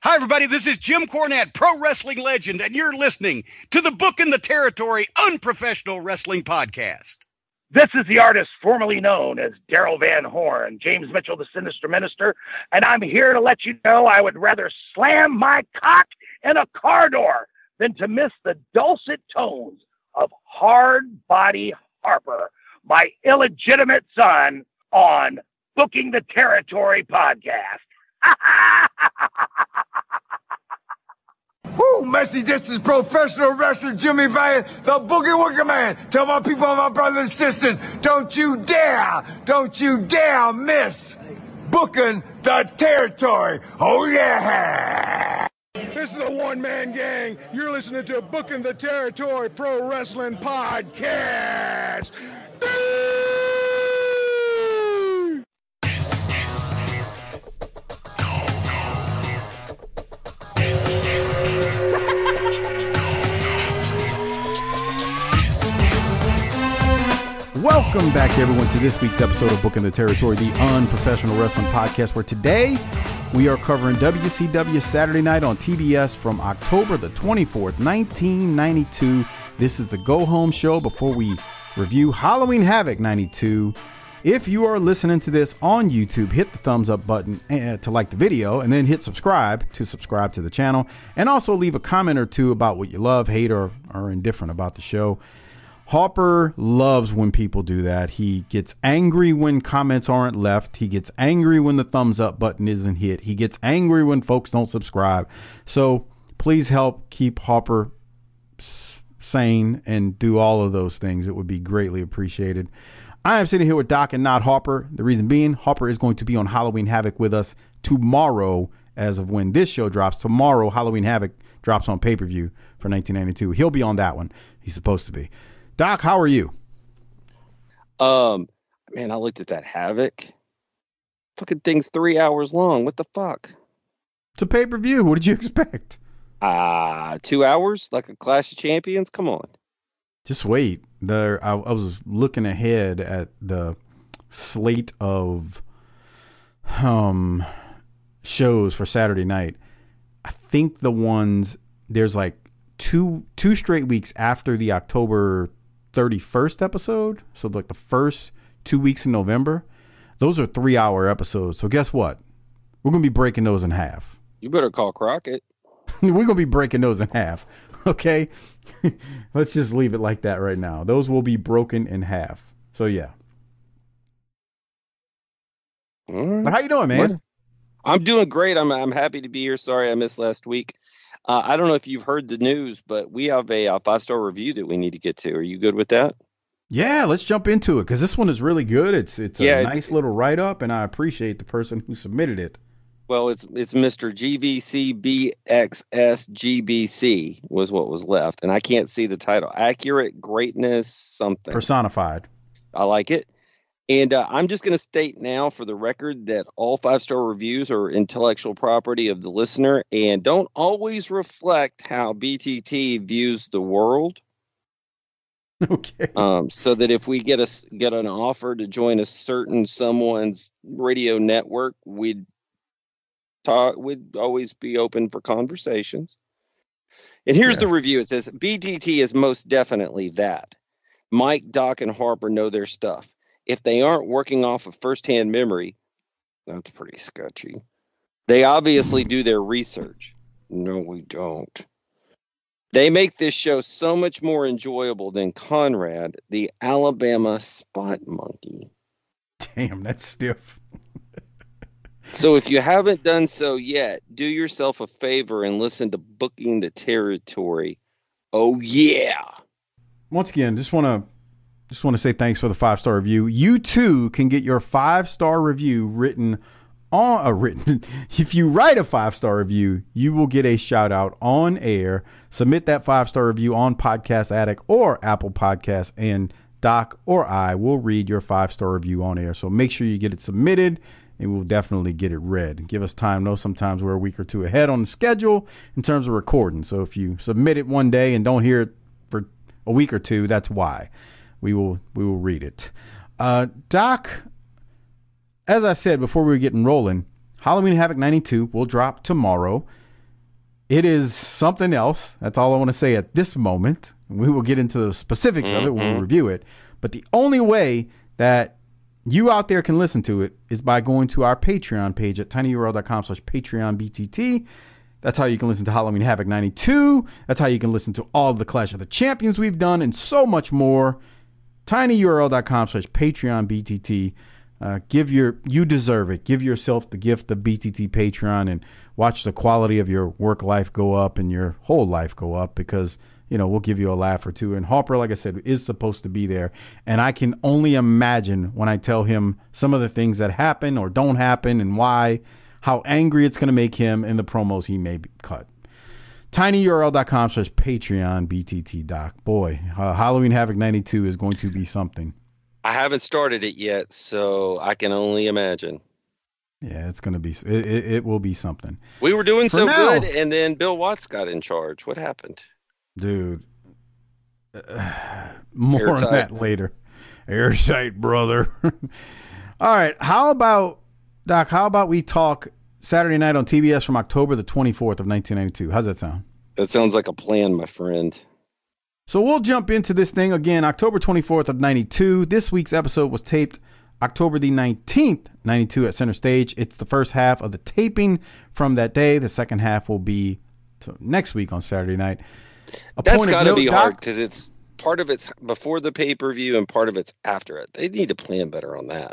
Hi, everybody. This is Jim Cornette, pro wrestling legend, and you're listening to the Book in the Territory Unprofessional Wrestling Podcast. This is the artist formerly known as Daryl Van Horn, James Mitchell, the Sinister Minister, and I'm here to let you know I would rather slam my cock in a car door than to miss the dulcet tones of Hard Body Harper, my illegitimate son, on Booking the Territory podcast. Woo, Messi, this is professional wrestler Jimmy Valiant, the Boogie Woogie Man. Tell my people and my brothers and sisters, don't you dare miss Booking the Territory. Oh, yeah. This is a one-man gang. You're listening to Booking the Territory Pro Wrestling Podcast. Welcome back, everyone, to this week's episode of Booking the Territory, the Unprofessional Wrestling Podcast, where today we are covering WCW Saturday Night on TBS from October the 24th, 1992. This is the go-home show before we review Halloween Havoc 92. If you are listening to this on YouTube, hit the thumbs up button to like the video, and then hit subscribe to the channel, and also leave a comment or two about what you love, hate, or are indifferent about the show. Harper loves when people do that. He gets angry when comments aren't left. He gets angry when the thumbs up button isn't hit. He gets angry when folks don't subscribe. So please help keep Harper sane and do all of those things. It would be greatly appreciated. I am sitting here with Doc and not Harper. The reason being, Harper is going to be on Halloween Havoc with us tomorrow. As of when this show drops, tomorrow Halloween Havoc drops on pay-per-view for 1992. He'll be on that one. He's supposed to be. Doc, how are you? Man, I looked at that Havoc. Fucking thing's 3 hours long. What the fuck? It's a pay-per-view. What did you expect? 2 hours? Like a Clash of Champions? Come on. Just wait. I was looking ahead at the slate of shows for Saturday night. I think there's like two straight weeks after the October 31st episode, so like the first 2 weeks in November, those are 3-hour episodes. So guess what? We're gonna be breaking those in half. You better call Crockett. We're gonna be breaking those in half. Okay, let's just leave it like that right now. Those will be broken in half. So yeah. But how you doing, man? I'm doing great. I'm happy to be here. Sorry I missed last week. I don't know if you've heard the news, but we have a 5-star review that we need to get to. Are you good with that? Yeah, let's jump into it because this one is really good. It's a nice little write-up, and I appreciate the person who submitted it. Well, it's Mr. GVCBXSGBC was what was left, and I can't see the title. Accurate Greatness something. Personified. I like it. And I'm just going to state now for the record that all 5-star reviews are intellectual property of the listener and don't always reflect how BTT views the world. Okay. So that if we get an offer to join a certain someone's radio network, we'd always be open for conversations. And here's the review. It says, BTT is most definitely that. Mike, Doc, and Harper know their stuff. If they aren't working off of firsthand memory, that's pretty sketchy. They obviously do their research. No, we don't. They make this show so much more enjoyable than Conrad, the Alabama Spot Monkey. Damn, that's stiff. So if you haven't done so yet, do yourself a favor and listen to Booking the Territory. Oh, yeah. Once again, just want to say thanks for the 5-star review. You too can get your 5-star review written. If you write a 5-star review, you will get a shout out on air. Submit that 5-star review on Podcast Addict or Apple Podcasts, and Doc or I will read your 5-star review on air. So make sure you get it submitted, and we'll definitely get it read. Give us time. Know sometimes we're a week or two ahead on the schedule in terms of recording. So if you submit it one day and don't hear it for a week or two, that's why. We will read it. Doc, as I said before we were getting rolling, Halloween Havoc 92 will drop tomorrow. It is something else. That's all I want to say at this moment. We will get into the specifics of it when we review it. But the only way that you out there can listen to it is by going to our Patreon page at tinyurl.com/PatreonBTT. That's how you can listen to Halloween Havoc 92. That's how you can listen to all of the Clash of the Champions we've done and so much more. tinyurl.com/PatreonBTT. You deserve it. Give yourself the gift of BTT Patreon and watch the quality of your work life go up and your whole life go up, because, we'll give you a laugh or two. And Harper, like I said, is supposed to be there. And I can only imagine when I tell him some of the things that happen or don't happen and why, how angry it's going to make him in the promos he may cut. tinyurl.com/PatreonBTT, Doc. Boy, Halloween Havoc 92 is going to be something. I haven't started it yet, so I can only imagine. Yeah, it's going to be, it will be something. We were doing so good, and then Bill Watts got in charge. What happened? Dude, more on that later. Airtight, brother. All right, how about we talk Saturday night on TBS from October the 24th of 1992? How's that sound? That sounds like a plan, my friend. So we'll jump into this thing again, October 24th of 92. This week's episode was taped October the 19th, 92 at Center Stage. It's the first half of the taping from that day. The second half will be next week on Saturday night. That's got to be hard because it's part of it's before the pay-per-view and part of it's after it. They need to plan better on that.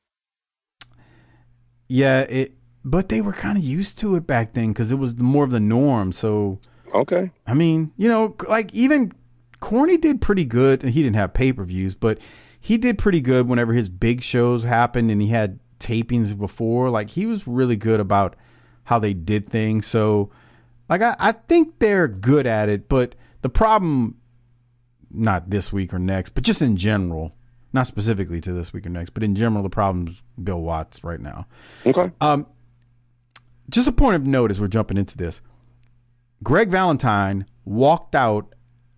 Yeah, but they were kind of used to it back then because it was more of the norm. So, okay. I mean, like even Corny did pretty good, and he didn't have pay-per-views, but he did pretty good whenever his big shows happened and he had tapings before. Like, he was really good about how they did things. So, like, I think they're good at it, but the problem, not this week or next, but just in general, not specifically to this week or next, but in general, the problem's Bill Watts right now. Okay. Just a point of note as we're jumping into this. Greg Valentine walked out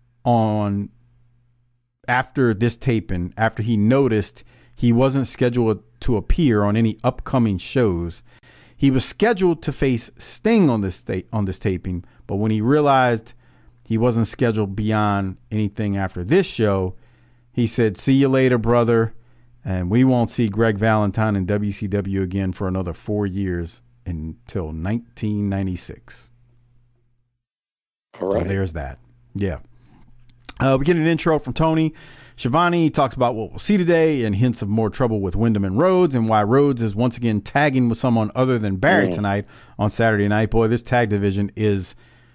after this taping, after he noticed he wasn't scheduled to appear on any upcoming shows. He was scheduled to face Sting on this taping, but when he realized he wasn't scheduled beyond anything after this show, he said, "See you later, brother," and we won't see Greg Valentine in WCW again for another 4 years until 1996. All right. So there's that. Yeah. We get an intro from Tony Schiavone. He talks about what we'll see today and hints of more trouble with Wyndham and Rhodes and why Rhodes is once again tagging with someone other than Barry tonight on Saturday night. Boy, this tag division is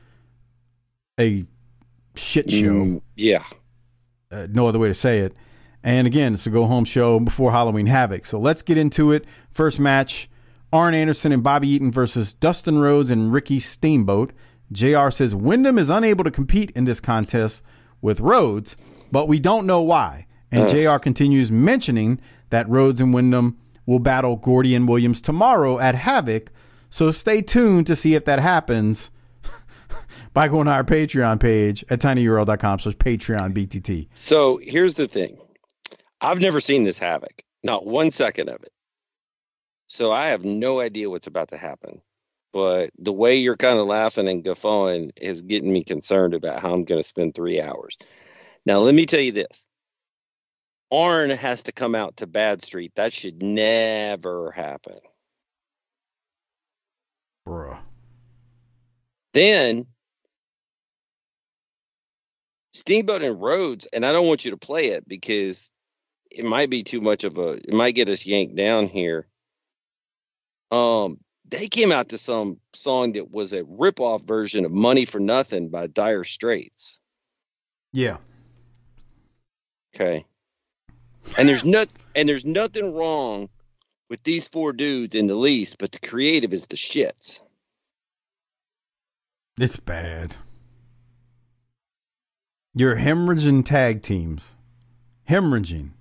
a shit show. Yeah. No other way to say it. And again, it's a go-home show before Halloween Havoc. So let's get into it. First match, Arn Anderson and Bobby Eaton versus Dustin Rhodes and Ricky Steamboat. JR says Wyndham is unable to compete in this contest with Rhodes, but we don't know why. And JR continues mentioning that Rhodes and Wyndham will battle Gordy and Williams tomorrow at Havoc. So stay tuned to see if that happens by going to our Patreon page at tinyurl.com/PatreonBTT. So here's the thing. I've never seen this Havoc, not 1 second of it. So I have no idea what's about to happen. But the way you're kind of laughing and guffawing is getting me concerned about how I'm going to spend 3 hours. Now, let me tell you this. Arn has to come out to Bad Street. That should never happen. Bruh. Then, Steamboat and Rhodes, and I don't want you to play it because it might be too much of it might get us yanked down here. They came out to some song that was a rip-off version of Money for Nothing by Dire Straits. Yeah. Okay. And there's nothing wrong with these four dudes in the least, but the creative is the shits. It's bad. You're hemorrhaging tag teams. Hemorrhaging.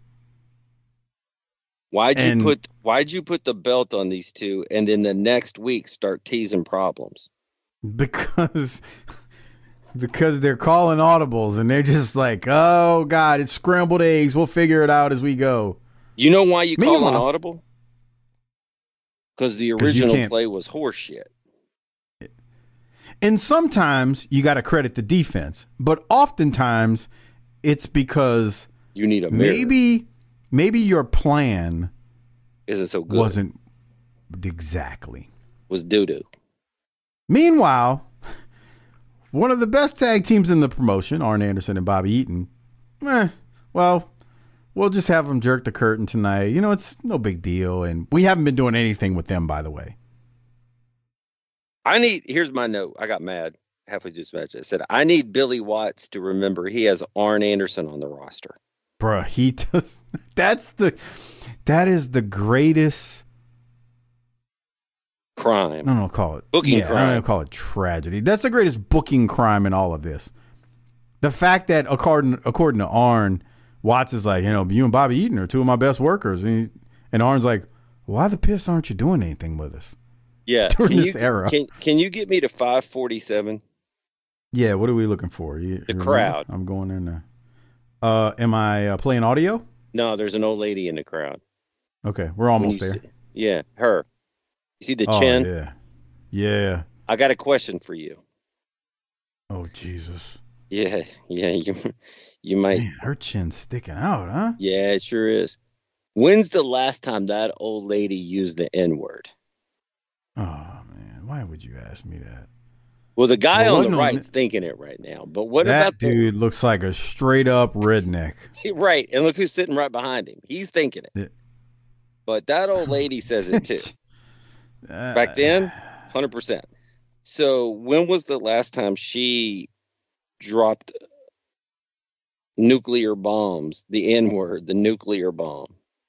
Why'd you put the belt on these two and then the next week start teasing problems? Because they're calling audibles and they're just like, oh God, it's scrambled eggs. We'll figure it out as we go. You know why you call an audible? Because the original play was horse shit. And sometimes you got to credit the defense, but oftentimes it's because you need a mirror. Maybe your plan isn't so good. Wasn't exactly. Was doo-doo. Meanwhile, one of the best tag teams in the promotion, Arn Anderson and Bobby Eaton, well, we'll just have them jerk the curtain tonight. You know, it's no big deal. And we haven't been doing anything with them, by the way. Here's my note. I got mad halfway through this match. I said, I need Billy Watts to remember he has Arn Anderson on the roster. Bruh, he does. That is the greatest crime. I don't know, call it booking crime. I don't know, call it tragedy. That's the greatest booking crime in all of this. The fact that according to Arn, Watts is like, you know, you and Bobby Eaton are two of my best workers, and Arn's like, why the piss aren't you doing anything with us? Yeah, during this era. Can you get me to 547? Yeah, what are we looking for? The crowd. I'm going in there. Am I playing audio? No, there's an old lady in the crowd. Okay, we're almost there. Yeah, her. You see the chin? Yeah. Yeah. I got a question for you. Oh, Jesus. Yeah, you might. Man, her chin's sticking out, huh? Yeah, it sure is. When's the last time that old lady used the N-word? Oh, man, why would you ask me that? Well, the guy on the right's thinking it right now. But what about that dude looks like a straight-up redneck. Right, and look who's sitting right behind him. He's thinking it. Yeah. But that old lady says it too. Back then, 100%. So when was the last time she dropped nuclear bombs, the N-word, the nuclear bomb?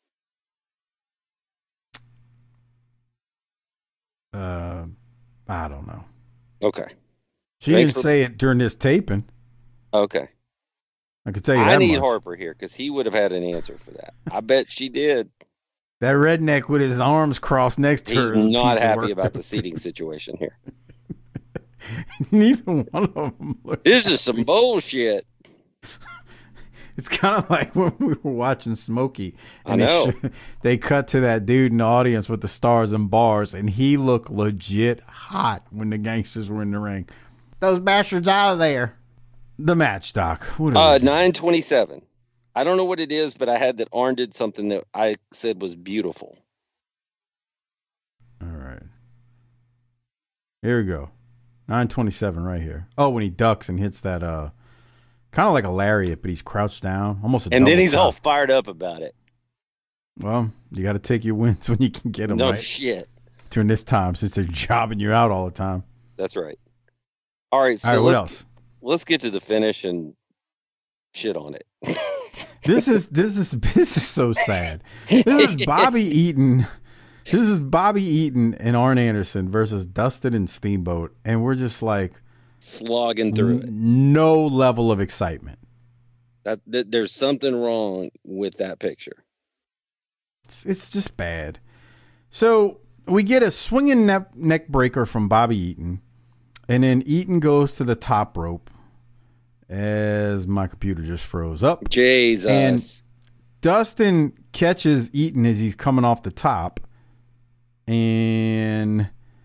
I don't know. Okay. She didn't say it during this taping. Okay. I could tell you that I need much. Harper here because he would have had an answer for that. I bet she did. That redneck with his arms crossed next to her. He's not happy about the seating situation here. Neither one of them. This is some bullshit. It's kind of like when we were watching Smokey. And I know. They cut to that dude in the audience with the stars and bars, and he looked legit hot when the gangsters were in the ring. Those bastards out of there. The match, Doc. 927. I don't know what it is, but I had that Arn did something that I said was beautiful. All right. Here we go. 927 right here. Oh, when he ducks and hits that kind of like a lariat, but he's crouched down, almost a and then he's top. all fired up about it. Well, you got to take your wins when you can get them. No right? shit. During this time, since they're jobbing you out all the time. That's right. All right, so what else? Let's get to the finish and shit on it. This is so sad. This is Bobby Eaton. This is Bobby Eaton and Arn Anderson versus Dustin and Steamboat, and we're just like slogging through it. No level of excitement. That there's something wrong with that picture. It's just bad. So we get a swinging neck breaker from Bobby Eaton, and then Eaton goes to the top rope as my computer just froze up. Jesus. And Dustin catches Eaton as he's coming off the top, and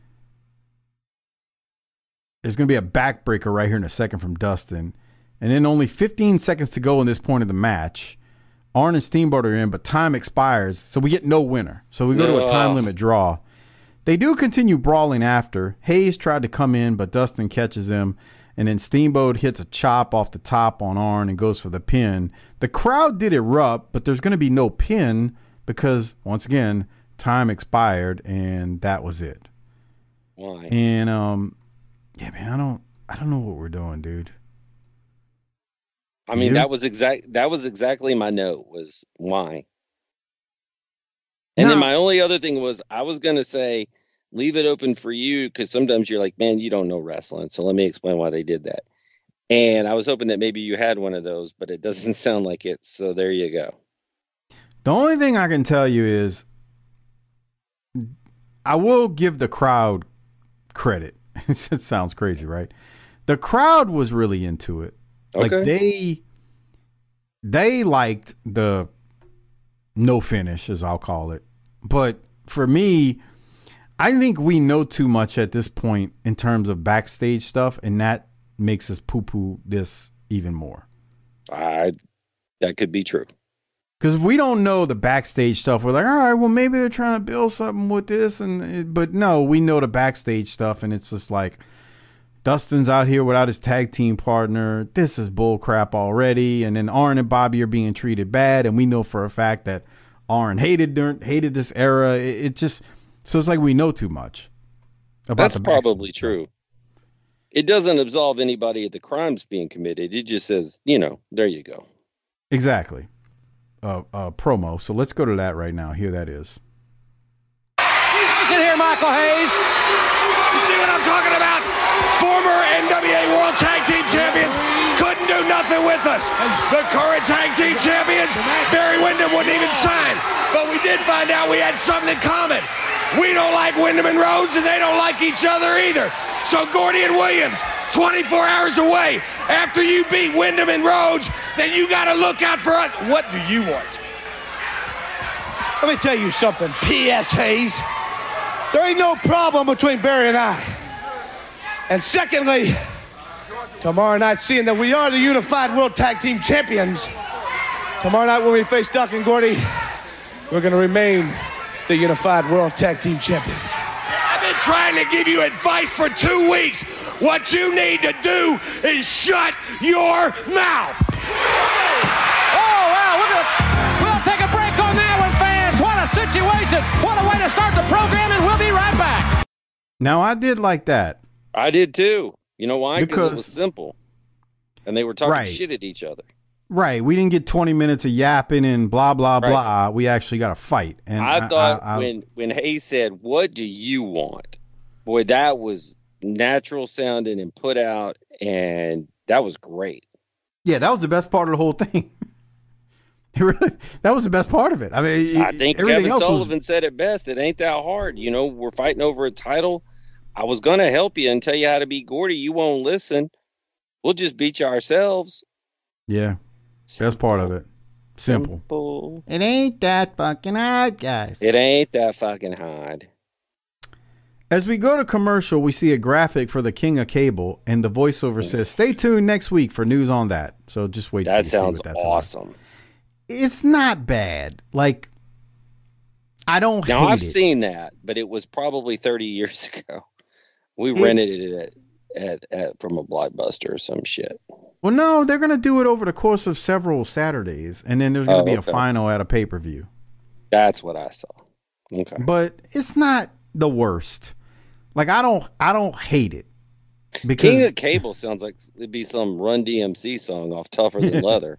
there's going to be a backbreaker right here in a second from Dustin. And then only 15 seconds to go in this point of the match. Arn and Steamboat are in, but time expires, so we get no winner. So we go to a time limit draw. They do continue brawling after. Hayes tried to come in, but Dustin catches him. And then Steamboat hits a chop off the top on Arn and goes for the pin. The crowd did erupt, but there's going to be no pin because, once again, time expired, and that was it. Why? And yeah, man, I don't know what we're doing, dude. I mean, that was exactly my note, was why. And then my only other thing was I was going to say, leave it open for you, because sometimes you're like, man, you don't know wrestling, so let me explain why they did that. And I was hoping that maybe you had one of those, but it doesn't sound like it, so there you go. The only thing I can tell you is I will give the crowd credit. It sounds crazy, right? The crowd was really into it. Okay. Like they liked the no finish, as I'll call it. But for me, I think we know too much at this point in terms of backstage stuff, and that makes us poo-poo this even more. That could be true. Because if we don't know the backstage stuff, we're like, all right, well, maybe they're trying to build something with this. But no, we know the backstage stuff, and it's just like, Dustin's out here without his tag team partner. This is bull crap already. And then Arn and Bobby are being treated bad, and we know for a fact that Arn hated this era. So it's like we know too much about That's probably true. It doesn't absolve anybody of the crimes being committed. It just says, there you go. Exactly. Promo. So let's go to that right now. Here that is. Listen here, Michael Hayes. You see what I'm talking about? Former NWA World Tag Team Champions couldn't do nothing with us. The current Tag Team Champions, Barry Windham wouldn't even sign. But we did find out we had something in common. We don't like Windham and Rhodes, and they don't like each other either. So Gordy and Williams, 24 hours away. After you beat Windham and Rhodes, then you got to look out for us. What do you want? Let me tell you something, P.S. Hayes. There ain't no problem between Barry and I. And secondly, tomorrow night, seeing that we are the Unified World Tag Team Champions, tomorrow night when we face Doc and Gordy, we're going to remain the Unified World Tag Team Champions. I've been trying to give you advice for 2 weeks. What you need to do is shut your mouth. Oh, wow, we'll take a break on that one, fans. What a situation. What a way to start the program, and we'll be right back. Now, I did like that. I did too. You know why? Because it was simple. And they were talking shit at each other. Right. We didn't get 20 minutes of yapping and blah, blah, blah. We actually got a fight. And I thought when Hayes said, what do you want? Boy, that was natural sounding and put out, and that was great. Yeah, that was the best part of the whole thing. That was the best part of it. I mean, I think Kevin Sullivan said it best. It ain't that hard. We're fighting over a title. I was going to help you and tell you how to beat Gordy. You won't listen. We'll just beat you ourselves. Yeah. Best part of it. Simple. It ain't that fucking hard, guys. It ain't that fucking hard. As we go to commercial, we see a graphic for the King of Cable, and the voiceover says, stay tuned next week for news on that. So just wait. That sounds awesome. It's not bad. Like, I don't hate it. Now, I've seen that, but it was probably 30 years ago. We rented it at from a Blockbuster or some shit. Well, no, they're going to do it over the course of several Saturdays, and then there's going to be a final at a pay-per-view. That's what I saw. Okay. But it's not the worst. Like, I don't hate it. Because King of Cable sounds like it'd be some Run DMC song off Tougher Than Leather.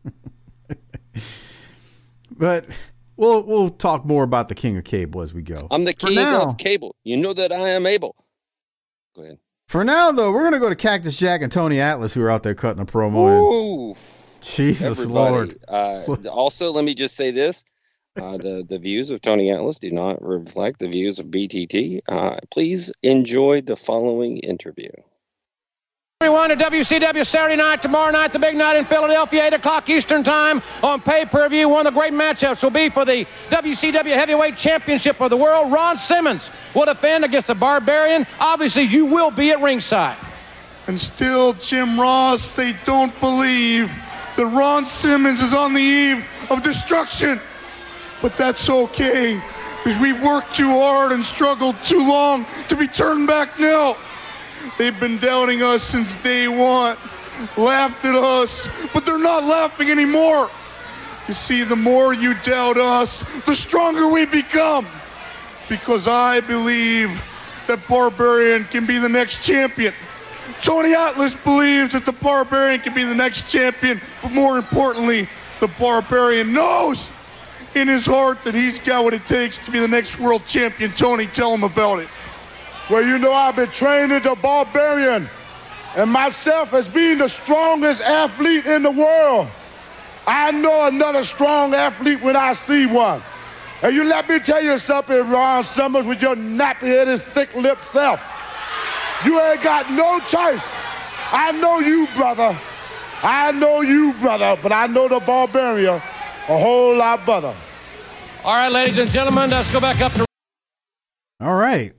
But we'll talk more about the King of Cable as we go. I'm the king of cable. You know that I am able. Go ahead. For now, though, we're going to go to Cactus Jack and Tony Atlas, who are out there cutting a promo. Ooh. Jesus Lord. Also, let me just say this. The views of Tony Atlas do not reflect the views of BTT. Please enjoy the following interview. Everyone at WCW Saturday night, tomorrow night, the big night in Philadelphia, 8 o'clock Eastern time on pay-per-view. One of the great matchups will be for the WCW Heavyweight Championship of the world. Ron Simmons will defend against the Barbarian. Obviously, you will be at ringside. And still, Jim Ross, they don't believe that Ron Simmons is on the eve of destruction. But that's okay, because we worked too hard and struggled too long to be turned back now. They've been doubting us since day one, laughed at us, but they're not laughing anymore. You see, the more you doubt us, the stronger we become. Because I believe that Barbarian can be the next champion. Tony Atlas believes that the Barbarian can be the next champion, but more importantly, the Barbarian knows in his heart that he's got what it takes to be the next world champion. Tony, tell him about it. Well, you know, I've been training the Barbarian and myself as being the strongest athlete in the world. I know another strong athlete when I see one. And you let me tell you something, Ron Summers, with your nappy-headed, thick-lipped self. You ain't got no choice. I know you, brother. I know you, brother, but I know the Barbarian a whole lot better. All right, ladies and gentlemen, let's go back up to... All right.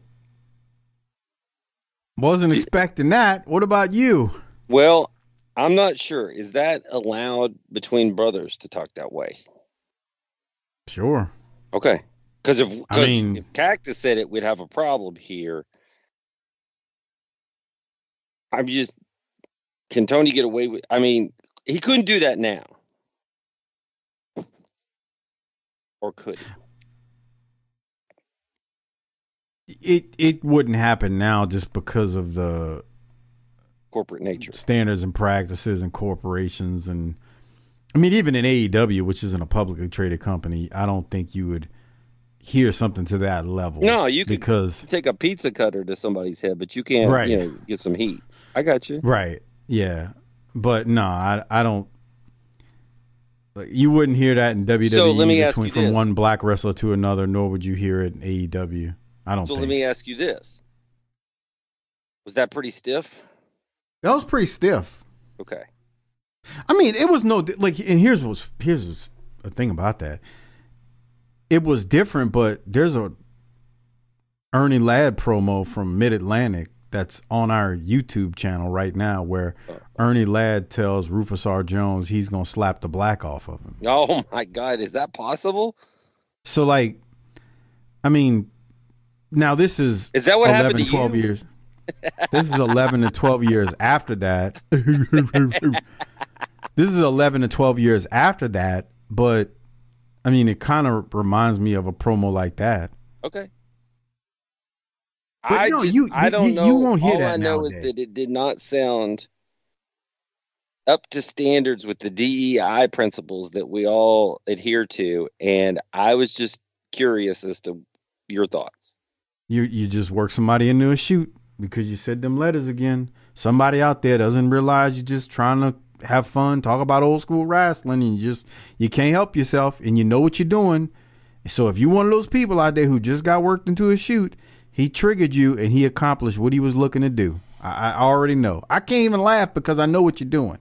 Wasn't expecting that. What about you? Well, I'm not sure. Is that allowed between brothers to talk that way? Sure. Okay. Because if Cactus said it, we'd have a problem here. Can Tony get away with? I mean, he couldn't do that now, or could he? It wouldn't happen now just because of the corporate nature, standards and practices and corporations. And I mean, even in AEW, which isn't a publicly traded company, I don't think you would hear something to that level. No, you could take a pizza cutter to somebody's head, but you can't, get some heat. I got you. Right. Yeah. But no, I don't. You wouldn't hear that in WWE so let me ask you from one black wrestler to another, nor would you hear it in AEW. I don't think. So let me ask you this. Was that pretty stiff? That was pretty stiff. Okay. I mean, it was no, like, and here's a thing about that. It was different, but there's a Ernie Ladd promo from Mid-Atlantic that's on our YouTube channel right now where Ernie Ladd tells Rufus R. Jones he's going to slap the black off of him. Oh, my God. Is that possible? So, like, I mean, now this is that what 11, happened to 12 you? years. This is 11 to 12 years after that. This is 11 to 12 years after that, but, I mean, it kind of reminds me of a promo like that. Okay. But I don't know. You won't hear All that I know nowadays. is that it did not sound up to standards with the DEI principles that we all adhere to, and I was just curious as to your thoughts. You just work somebody into a shoot because you said them letters again. Somebody out there doesn't realize you're just trying to have fun, talk about old school wrestling, and you can't help yourself, and you know what you're doing. So if you're one of those people out there who just got worked into a shoot, he triggered you and he accomplished what he was looking to do. I already know. I can't even laugh because I know what you're doing.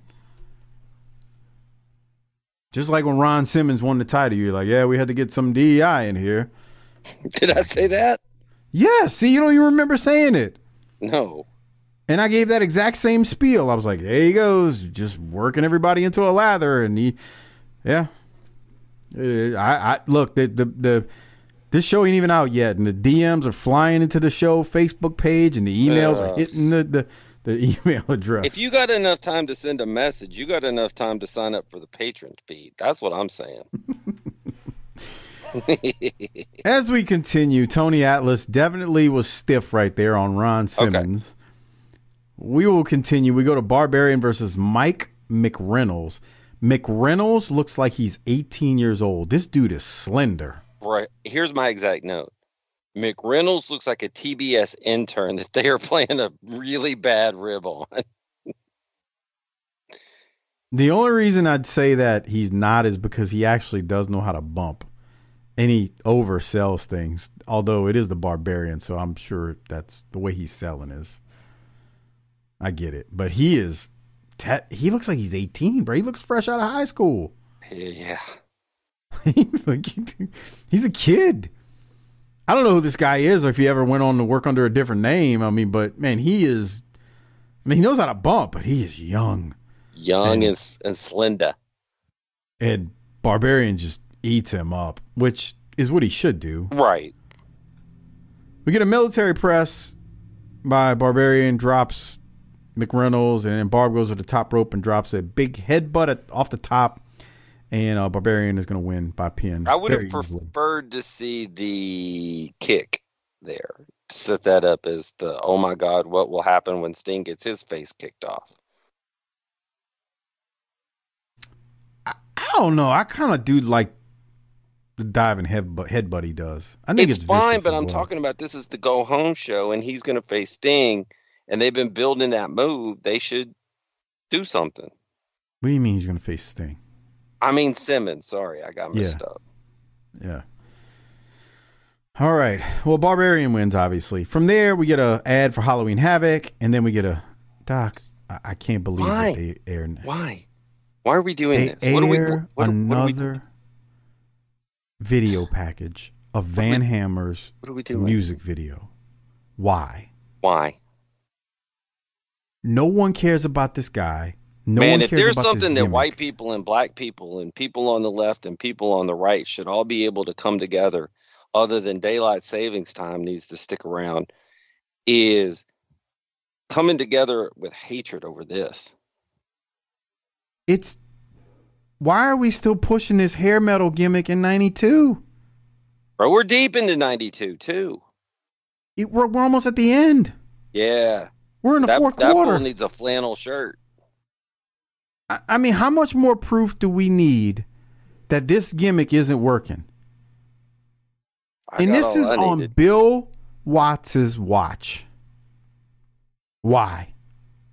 Just like when Ron Simmons won the title, you're like, yeah, we had to get some DEI in here. Did I say that? Yeah, see, you don't even remember saying it. No. And I gave that exact same spiel. I was like, there he goes, just working everybody into a lather. And I look, this show ain't even out yet, and the DMs are flying into the show Facebook page, and the emails are hitting the email address. If you got enough time to send a message, you got enough time to sign up for the patron feed. That's what I'm saying. As we continue, Tony Atlas definitely was stiff right there on Ron Simmons. Okay. We will continue. We go to Barbarian versus Mike McReynolds. McReynolds looks like he's 18 years old. This dude is slender. Right. Here's my exact note. McReynolds looks like a TBS intern that they are playing a really bad rib on. The only reason I'd say that he's not is because he actually does know how to bump. And he oversells things, although it is the Barbarian, so I'm sure that's the way he's selling is. I get it. But he is, he looks like he's 18, bro. He looks fresh out of high school. Yeah. He's a kid. I don't know who this guy is or if he ever went on to work under a different name. I mean, but, man, he knows how to bump, but he is young. Young and slender. And Barbarian just eats him up, which is what he should do. Right. We get a military press by Barbarian, drops McReynolds, and then Barb goes to the top rope and drops a big headbutt off the top, and Barbarian is going to win by pin. I would have preferred to see the kick there, to set that up as the, oh my God, what will happen when Sting gets his face kicked off? I don't know. I kind of do like the diving headbutt he does. I think it's fine, but I'm talking about this is the go home show, and he's going to face Sting, and they've been building that move. They should do something. What do you mean he's going to face Sting? I mean Simmons. Sorry, I got messed up. Yeah. All right. Well, Barbarian wins, obviously. From there, we get an ad for Halloween Havoc, and then we get a Doc. I can't believe that they aired. Why? Why are we doing this? What another video package of Van Hammer's music video. Why? Why? No one cares about this guy. Man, if there's something that white people and black people and people on the left and people on the right should all be able to come together, other than daylight savings time needs to stick around, is coming together with hatred over this. Why are we still pushing this hair metal gimmick in 92? Bro, we're deep into 92 too. We're almost at the end. Yeah. We're in the fourth quarter. That fool quarter. needs a flannel shirt. I mean, how much more proof do we need that this gimmick isn't working? And this is on Bill Watts' watch. Why?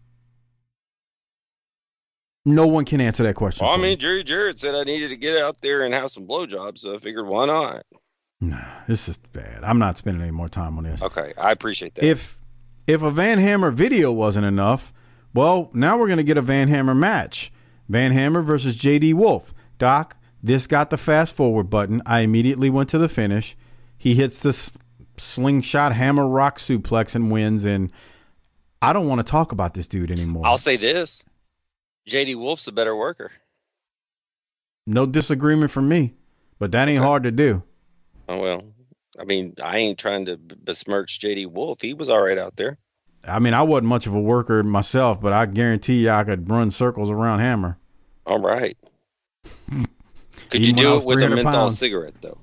No one can answer that question. Well, I mean, Jerry Jarrett said I needed to get out there and have some blowjobs, so I figured, why not? Nah, this is bad. I'm not spending any more time on this. Okay, I appreciate that. If a Van Hammer video wasn't enough, well, now we're going to get a Van Hammer match. Van Hammer versus J.D. Wolf. Doc, this got the fast forward button. I immediately went to the finish. He hits the slingshot hammer rock suplex and wins, and I don't want to talk about this dude anymore. I'll say this. J.D. Wolf's a better worker. No disagreement from me, but that ain't hard to do. Oh, well, I mean, I ain't trying to besmirch J.D. Wolf. He was all right out there. I mean, I wasn't much of a worker myself, but I guarantee you I could run circles around Hammer. All right. Could you do it with a menthol cigarette, though?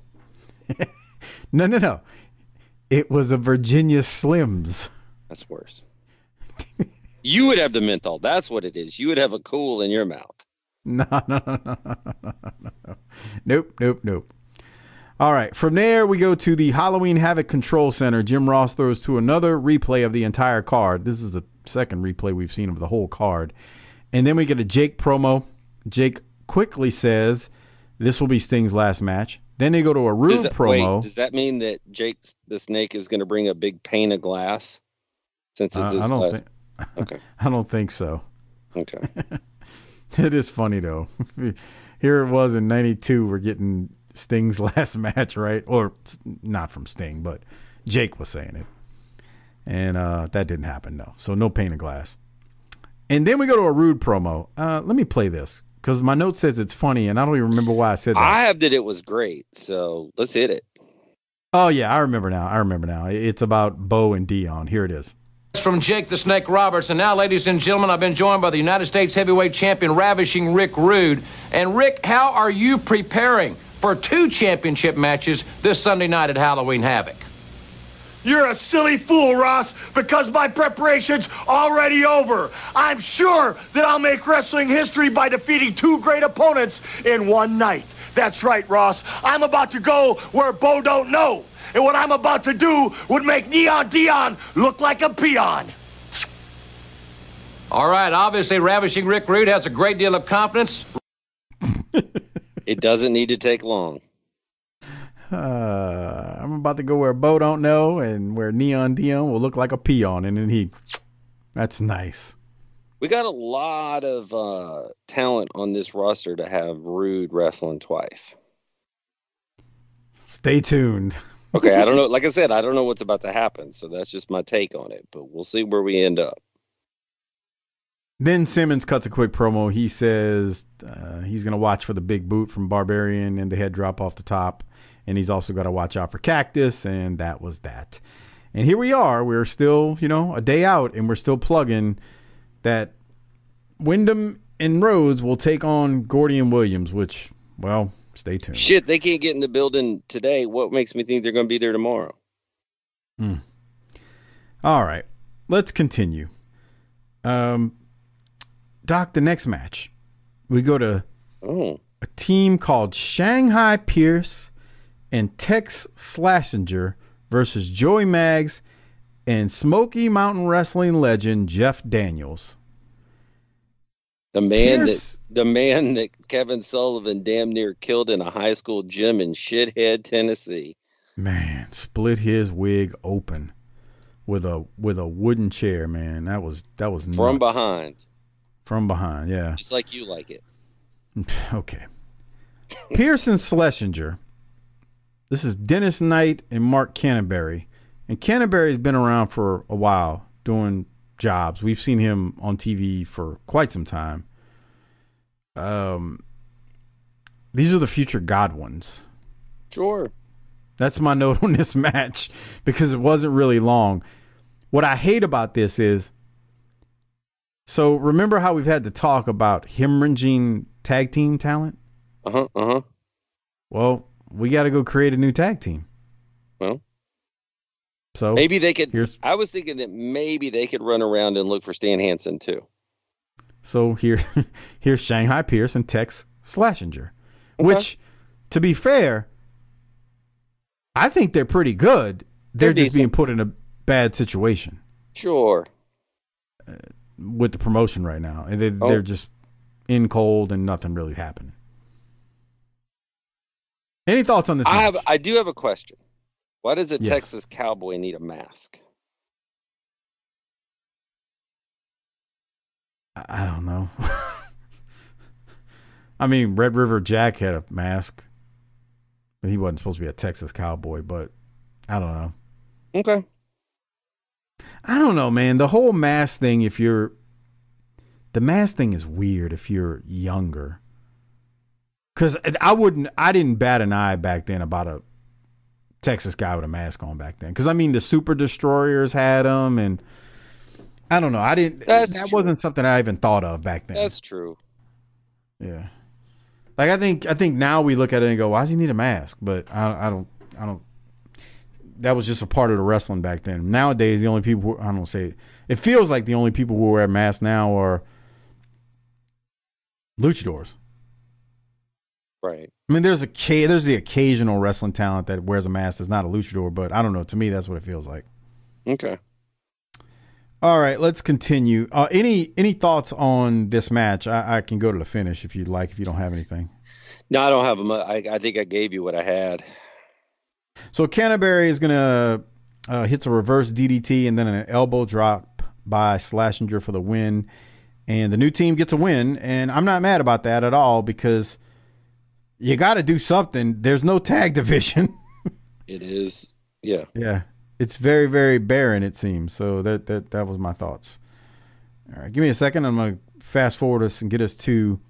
No. It was a Virginia Slims. That's worse. You would have the menthol. That's what it is. You would have a cool in your mouth. No. Nope. All right. From there, we go to the Halloween Havoc Control Center. Jim Ross throws to another replay of the entire card. This is the second replay we've seen of the whole card. And then we get a Jake promo. Jake quickly says this will be Sting's last match. Then they go to a Rude promo. Wait, does that mean that Jake the Snake is going to bring a big pane of glass? Since it's his last... Okay. I don't think so. Okay. It is funny, though. Here it was in 92. We're getting Sting's last match, right? Or not from Sting, but Jake was saying it. And that didn't happen, no. So no pane of glass. And then we go to a Rude promo. Let me play this because my note says it's funny, and I don't even remember why I said that. I have that it was great, so let's hit it. Oh, yeah, I remember now. It's about Bo and Dion. Here it is. From Jake the Snake Roberts. And now, ladies and gentlemen, I've been joined by the United States Heavyweight Champion, Ravishing Rick Rude. And Rick, how are you preparing for 2 championship matches this Sunday night at Halloween Havoc? You're a silly fool, Ross, because my preparation's already over. I'm sure that I'll make wrestling history by defeating 2 great opponents in one night. That's right, Ross. I'm about to go where Bo don't know. And what I'm about to do would make Neon Dion look like a peon. All right, obviously, Ravishing Rick Rude has a great deal of confidence. It doesn't need to take long. I'm about to go where Bo don't know and where Neon Dion will look like a peon. And then that's nice. We got a lot of talent on this roster to have Rude wrestling twice. Stay tuned. Okay, I don't know. Like I said, I don't know what's about to happen, so that's just my take on it. But we'll see where we end up. Then Simmons cuts a quick promo. He says he's going to watch for the big boot from Barbarian and the head drop off the top. And he's also got to watch out for Cactus, and that was that. And here we are. We're still, a day out, and we're still plugging that Wyndham and Rhodes will take on Gordy and Williams, which, well... Stay tuned. Shit, they can't get in the building today. What makes me think they're going to be there tomorrow? All right. Let's continue. Doc, the next match. We go to a team called Shanghai Pierce and Tex Slashinger versus Joey Maggs and Smoky Mountain Wrestling legend Jeff Daniels. The man that Kevin Sullivan damn near killed in a high school gym in Shithead, Tennessee. Man, split his wig open with a wooden chair, man. That was nuts. From behind. From behind, yeah. Just like you like it. Okay. Pierce and Schlesinger. This is Dennis Knight and Mark Canterbury. And Canterbury's been around for a while doing jobs. We've seen him on TV for quite some time. These are the future Godwins. Sure. That's my note on this match because it wasn't really long. What I hate about this is, so remember how we've had to talk about hemorrhaging tag team talent? Uh-huh. Well, we got to go create a new tag team. Well, so maybe they could. I was thinking that maybe they could run around and look for Stan Hansen too. So here's Shanghai Pierce and Tex Slashinger, which, to be fair, I think they're pretty good. They're just being put in a bad situation. Sure. With the promotion right now, and they're just in cold and nothing really happening. Any thoughts on this match? I do have a question. Why does a Texas Cowboy need a mask? I don't know. I mean, Red River Jack had a mask, but he wasn't supposed to be a Texas Cowboy, but I don't know. Okay. I don't know, man. The whole mask thing, the mask thing is weird if you're younger. Because I didn't bat an eye back then about a Texas guy with a mask on back then. Because, I mean, the Super Destroyers had them, and I don't know. That wasn't something I even thought of back then. That's true. Yeah. Like, I think now we look at it and go, why does he need a mask? But I don't. That was just a part of the wrestling back then. Nowadays, the only people it feels like the only people who wear masks now are luchadors. Right. I mean, there's the occasional wrestling talent that wears a mask that's not a luchador, but I don't know. To me, that's what it feels like. Okay. All right, let's continue. Any thoughts on this match? I can go to the finish if you'd like, if you don't have anything. No, I don't have them. I think I gave you what I had. So Canterbury is going to hits a reverse DDT and then an elbow drop by Slashinger for the win. And the new team gets a win, and I'm not mad about that at all because you got to do something. There's no tag division. It is, yeah. Yeah. It's very, very barren, it seems. So that was my thoughts. All right, give me a second. I'm going to fast forward us and get us to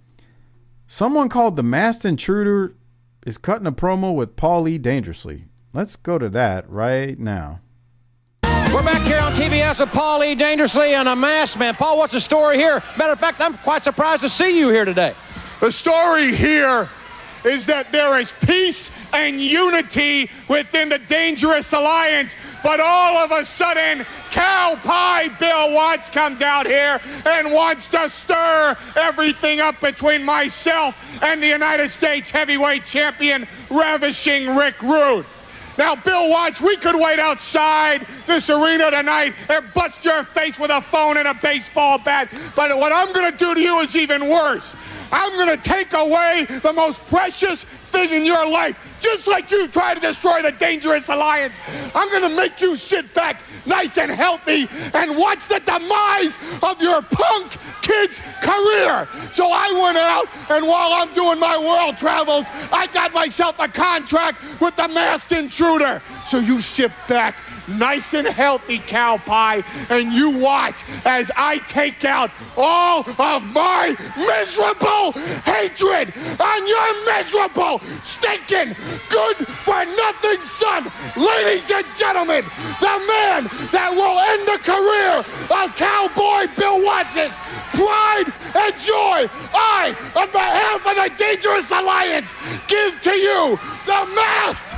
someone called the Masked Intruder is cutting a promo with Paulie Dangerously. Let's go to that right now. We're back here on TBS with Paulie Dangerously and a masked man. Paul, what's the story here? Matter of fact, I'm quite surprised to see you here today. The story here is that there is peace and unity within the Dangerous Alliance, but all of a sudden, Cow Pie Bill Watts comes out here and wants to stir everything up between myself and the United States Heavyweight Champion, Ravishing Rick Rude. Now, Bill Watts, we could wait outside this arena tonight and bust your face with a phone and a baseball bat, but what I'm going to do to you is even worse. I'm going to take away the most precious thing in your life, just like you tried to destroy the Dangerous Alliance. I'm going to make you sit back nice and healthy and watch the demise of your punk kid's career. So I went out, and while I'm doing my world travels, I got myself a contract with the Masked Intruder. So you sit back nice and healthy, Cow Pie, and you watch as I take out all of my miserable hatred on your miserable, stinking, good-for-nothing son. Ladies and gentlemen, the man that will end the career of Cowboy Bill Watts' pride and joy, I, on behalf of the Dangerous Alliance, give to you the Masked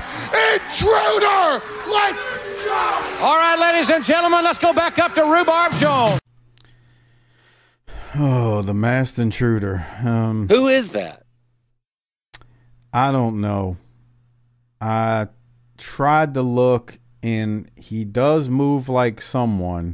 Intruder. Let's go. All right, ladies and gentlemen, let's go back up to Rhubarb Jones. Oh, the Masked Intruder. Who is that? I don't know. I tried to look, and he does move like someone,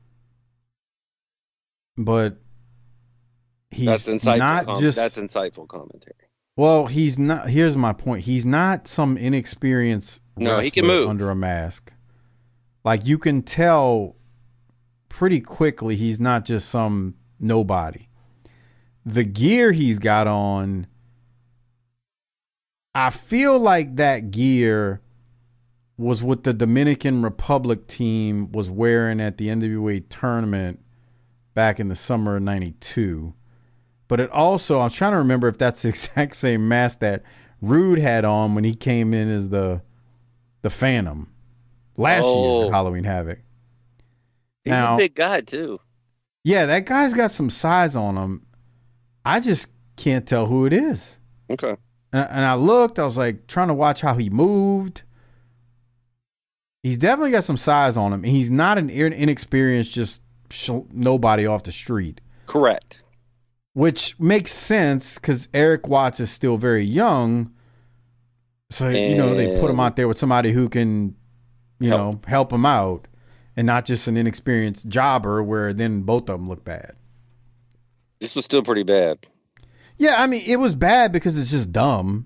but he's not just... That's insightful commentary. Well, he's not... Here's my point. He's not some inexperienced wrestler he can move under a mask. Like, you can tell pretty quickly he's not just some nobody. The gear he's got on I feel like that gear was what the Dominican Republic team was wearing at the NWA tournament back in the summer of 92. But it also, I'm trying to remember if that's the exact same mask that Rude had on when he came in as the Phantom last year at Halloween Havoc. He's a big guy, too. Yeah, that guy's got some size on him. I just can't tell who it is. Okay. And I looked, I was like trying to watch how he moved. He's definitely got some size on him. He's not an inexperienced, just nobody off the street. Correct. Which makes sense because Eric Watts is still very young. So, they put him out there with somebody who can, help him out and not just an inexperienced jobber where then both of them look bad. This was still pretty bad. Yeah, I mean, it was bad because it's just dumb,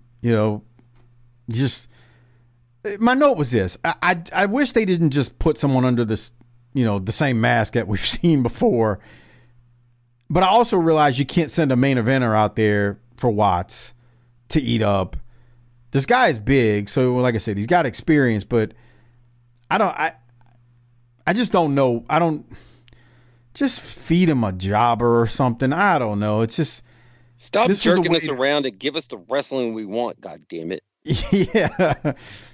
my note was this. I wish they didn't just put someone under this, the same mask that we've seen before. But I also realize you can't send a main eventer out there for Watts to eat up. This guy is big, so like I said, he's got experience, but I just don't know. I don't just feed him a jobber or something. I don't know. It's just stop jerking us around and give us the wrestling we want. God damn it. Yeah.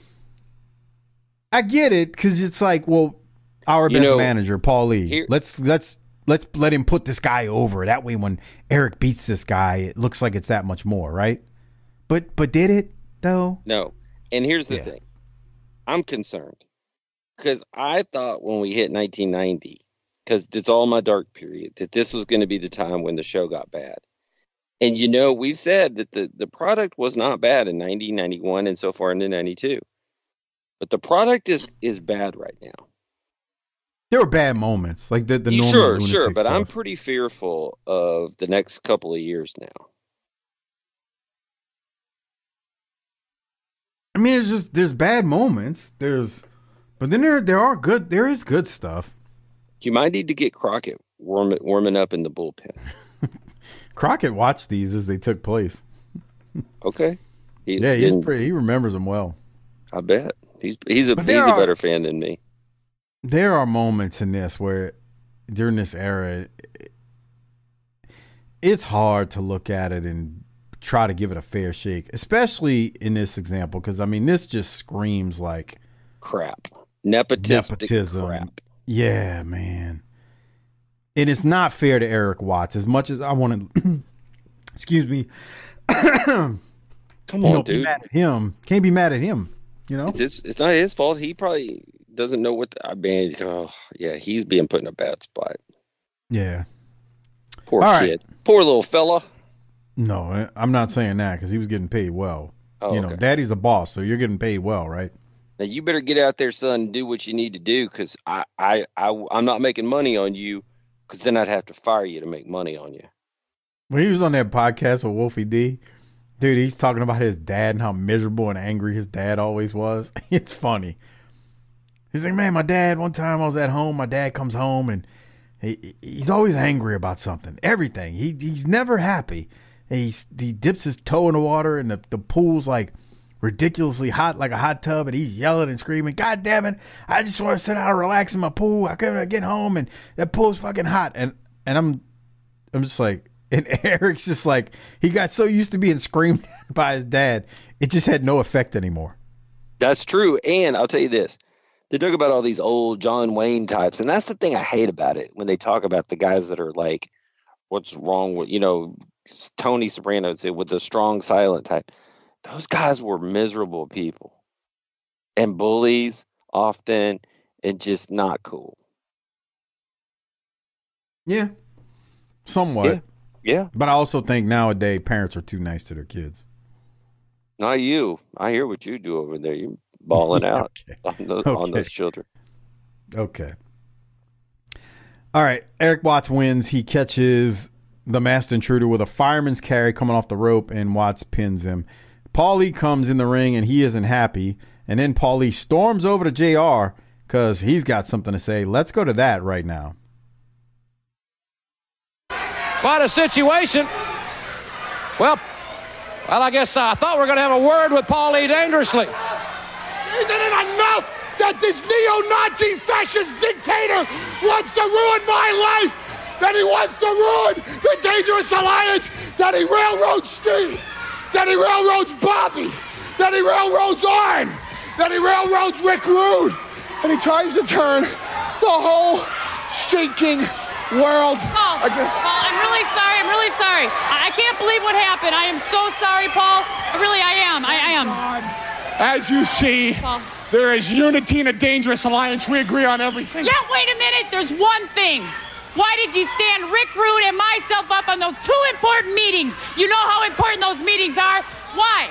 I get it because it's like, well, our best manager, Paul Lee. Let's let him put this guy over. That way, when Eric beats this guy, it looks like it's that much more, right? But did it though? No. And here's the thing. I'm concerned because I thought when we hit 1990, because it's all my dark period, that this was going to be the time when the show got bad. And we've said that the product was not bad in 90, 91, and so far into 92. But the product is bad right now. There were bad moments, like the normal. Sure, but stuff. I'm pretty fearful of the next couple of years now. I mean, there's bad moments. But then there is good stuff. You might need to get Crockett warming up in the bullpen. Crockett watched these as they took place. Okay. He remembers them well. I bet. He's a better fan than me. There are moments in this where during this era it's hard to look at it and try to give it a fair shake, especially in this example, because I mean this just screams like crap. Nepotism. Crap. Yeah, man. And it's not fair to Eric Watts as much as I want to excuse me. Come on, dude. Be mad at him. Can't be mad at him. It's not his fault. He probably doesn't know what he's being put in a bad spot. Yeah. Poor kid. Right. Poor little fella. No, I'm not saying that because he was getting paid well. Oh, okay. Daddy's the boss, so you're getting paid well, right? Now you better get out there, son, and do what you need to do because I'm not making money on you because then I'd have to fire you to make money on you. When he was on that podcast with Wolfie D, dude, he's talking about his dad and how miserable and angry his dad always was. It's funny. He's like, man, my dad, one time I was at home, my dad comes home and he's always angry about something, everything. He's never happy. He dips his toe in the water and the pool's like ridiculously hot, like a hot tub, and he's yelling and screaming, God damn it, I just want to sit down and relax in my pool. I couldn't get home and that pool's fucking hot. And I'm just like, and Eric's just like, he got so used to being screamed at by his dad, it just had no effect anymore. That's true. And I'll tell you this. They talk about all these old John Wayne types, and that's the thing I hate about it when they talk about the guys that are like, what's wrong with, Tony Soprano said with the strong silent type. Those guys were miserable people and bullies often and just not cool. Yeah, somewhat. Yeah. But I also think nowadays parents are too nice to their kids. Not you. I hear what you do over there. You're balling out on those children. Okay. All right. Eric Watts wins. He catches the Masked Intruder with a fireman's carry coming off the rope, and Watts pins him. Paulie comes in the ring, and he isn't happy. And then Paulie storms over to JR because he's got something to say. Let's go to that right now. What a situation. Well, Well, I guess I thought we were going to have a word with Paulie Dangerously. Isn't it enough that this neo-Nazi fascist dictator wants to ruin my life? That he wants to ruin the Dangerous Alliance? That he railroads Steve? That he railroads Bobby? That he railroads Arn? That he railroads Rick Rude? And he tries to turn the whole stinking world against... Paul, I'm really sorry. I'm really sorry. I can't believe what happened. I am so sorry, Paul. I am. As you see, there is unity in a Dangerous Alliance. We agree on everything. Yeah, wait a minute. There's one thing. Why did you stand Rick Rude and myself up on those 2 important meetings? You know how important those meetings are. Why?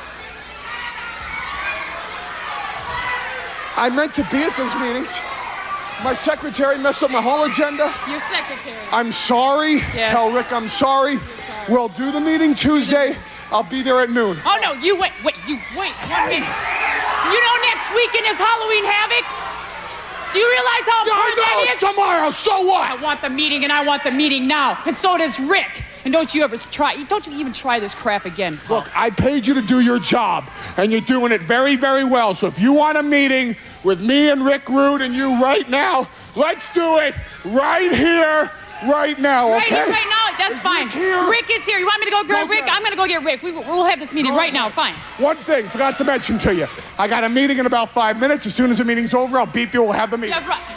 I meant to be at those meetings. My secretary messed up my whole agenda. Your secretary. I'm sorry. Yes. Tell Rick I'm sorry. We'll do the meeting Tuesday. I'll be there at noon. Oh, no, you wait 1 minute. You know next weekend is Halloween Havoc? Do you realize how important that is? Tomorrow, so what? I want the meeting, and I want the meeting now. And so does Rick. And don't you even try this crap again. Look, I paid you to do your job, and you're doing it very, very well. So if you want a meeting with me and Rick Rude and you right now, let's do it right here, right now, okay? Right here, right now, that's fine. Rick is here. You want me to go get Rick? I'm going to go get Rick. We'll have this meeting right now. Fine. One thing, forgot to mention to you. I got a meeting in about 5 minutes. As soon as the meeting's over, I'll beep you. We'll have the meeting. Yeah, right.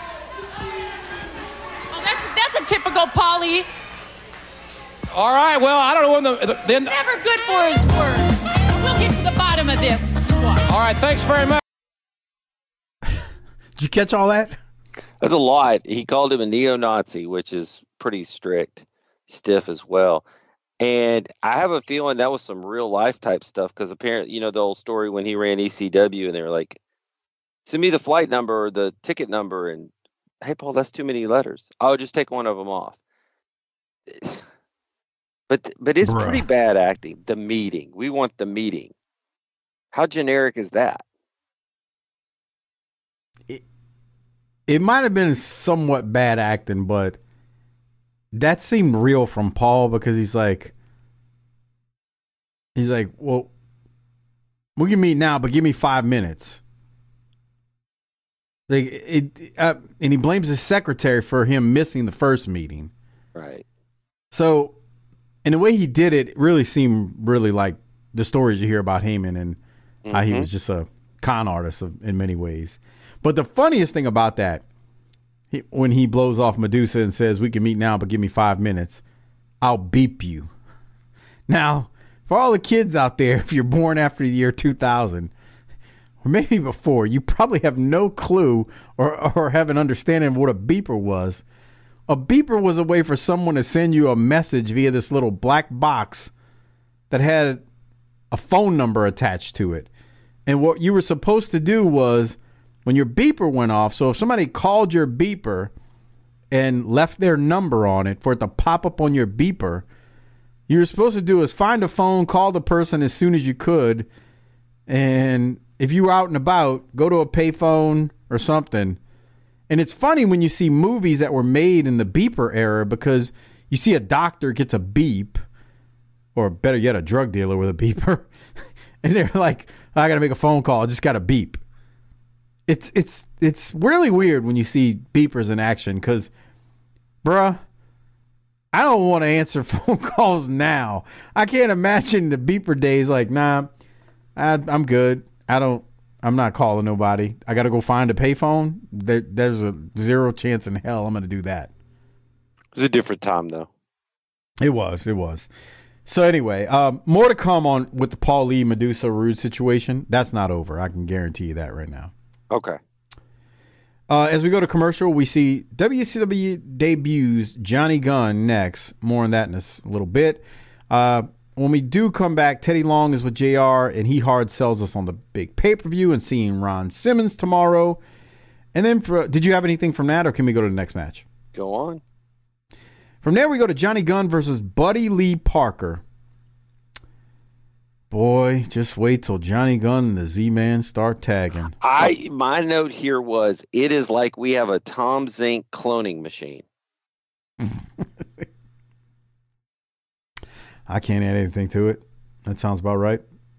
Oh, that's a typical Paulie. All right, well, I don't know when then. Never good for his word. We'll get to the bottom of this. All right, thanks very much. Did you catch all that? That's a lot. He called him a neo-Nazi, which is pretty stiff as well. And I have a feeling that was some real life type stuff because apparently, the old story when he ran ECW and they were like, send me the flight number or the ticket number. And hey, Paul, that's too many letters. I'll just take one of them off. But it's pretty bad acting. The meeting. We want the meeting. How generic is that? It might have been somewhat bad acting, but that seemed real from Paul because he's like, well, we can meet now, but give me 5 minutes. And he blames his secretary for him missing the first meeting. Right. So, and the way he did it really seemed really like the stories you hear about Heyman and how he was just a con artist in many ways. But the funniest thing about that, when he blows off Medusa and says, we can meet now, but give me 5 minutes, I'll beep you. Now, for all the kids out there, if you're born after the year 2000, or maybe before, you probably have no clue or have an understanding of what a beeper was. A beeper was a way for someone to send you a message via this little black box that had a phone number attached to it. And what you were supposed to do was, when your beeper went off, so if somebody called your beeper and left their number on it for it to pop up on your beeper, you were supposed to do is find a phone, call the person as soon as you could, and if you were out and about, go to a payphone or something. And it's funny when you see movies that were made in the beeper era because you see a doctor gets a beep, or better yet, a drug dealer with a beeper, and they're like, I got to make a phone call. I just got a beep. It's really weird when you see beepers in action because, bruh, I don't want to answer phone calls now. I can't imagine the beeper days like, nah, I'm good. I'm not calling nobody. I got to go find a payphone. There's a 0 chance in hell I'm going to do that. It was a different time, though. It was. So anyway, more to come on with the Paul Lee Medusa Rude situation. That's not over. I can guarantee you that right now. Okay. As we go to commercial, we see WCW debuts Johnny Gunn next. More on that in a little bit. When we do come back, Teddy Long is with JR, and he hard sells us on the big pay-per-view and seeing Ron Simmons tomorrow. And then, did you have anything from that, or can we go to the next match? Go on. From there, we go to Johnny Gunn versus Buddy Lee Parker. Boy, just wait till Johnny Gunn and the Z-Man start tagging. My note here was, it is like we have a Tom Zink cloning machine. I can't add anything to it. That sounds about right.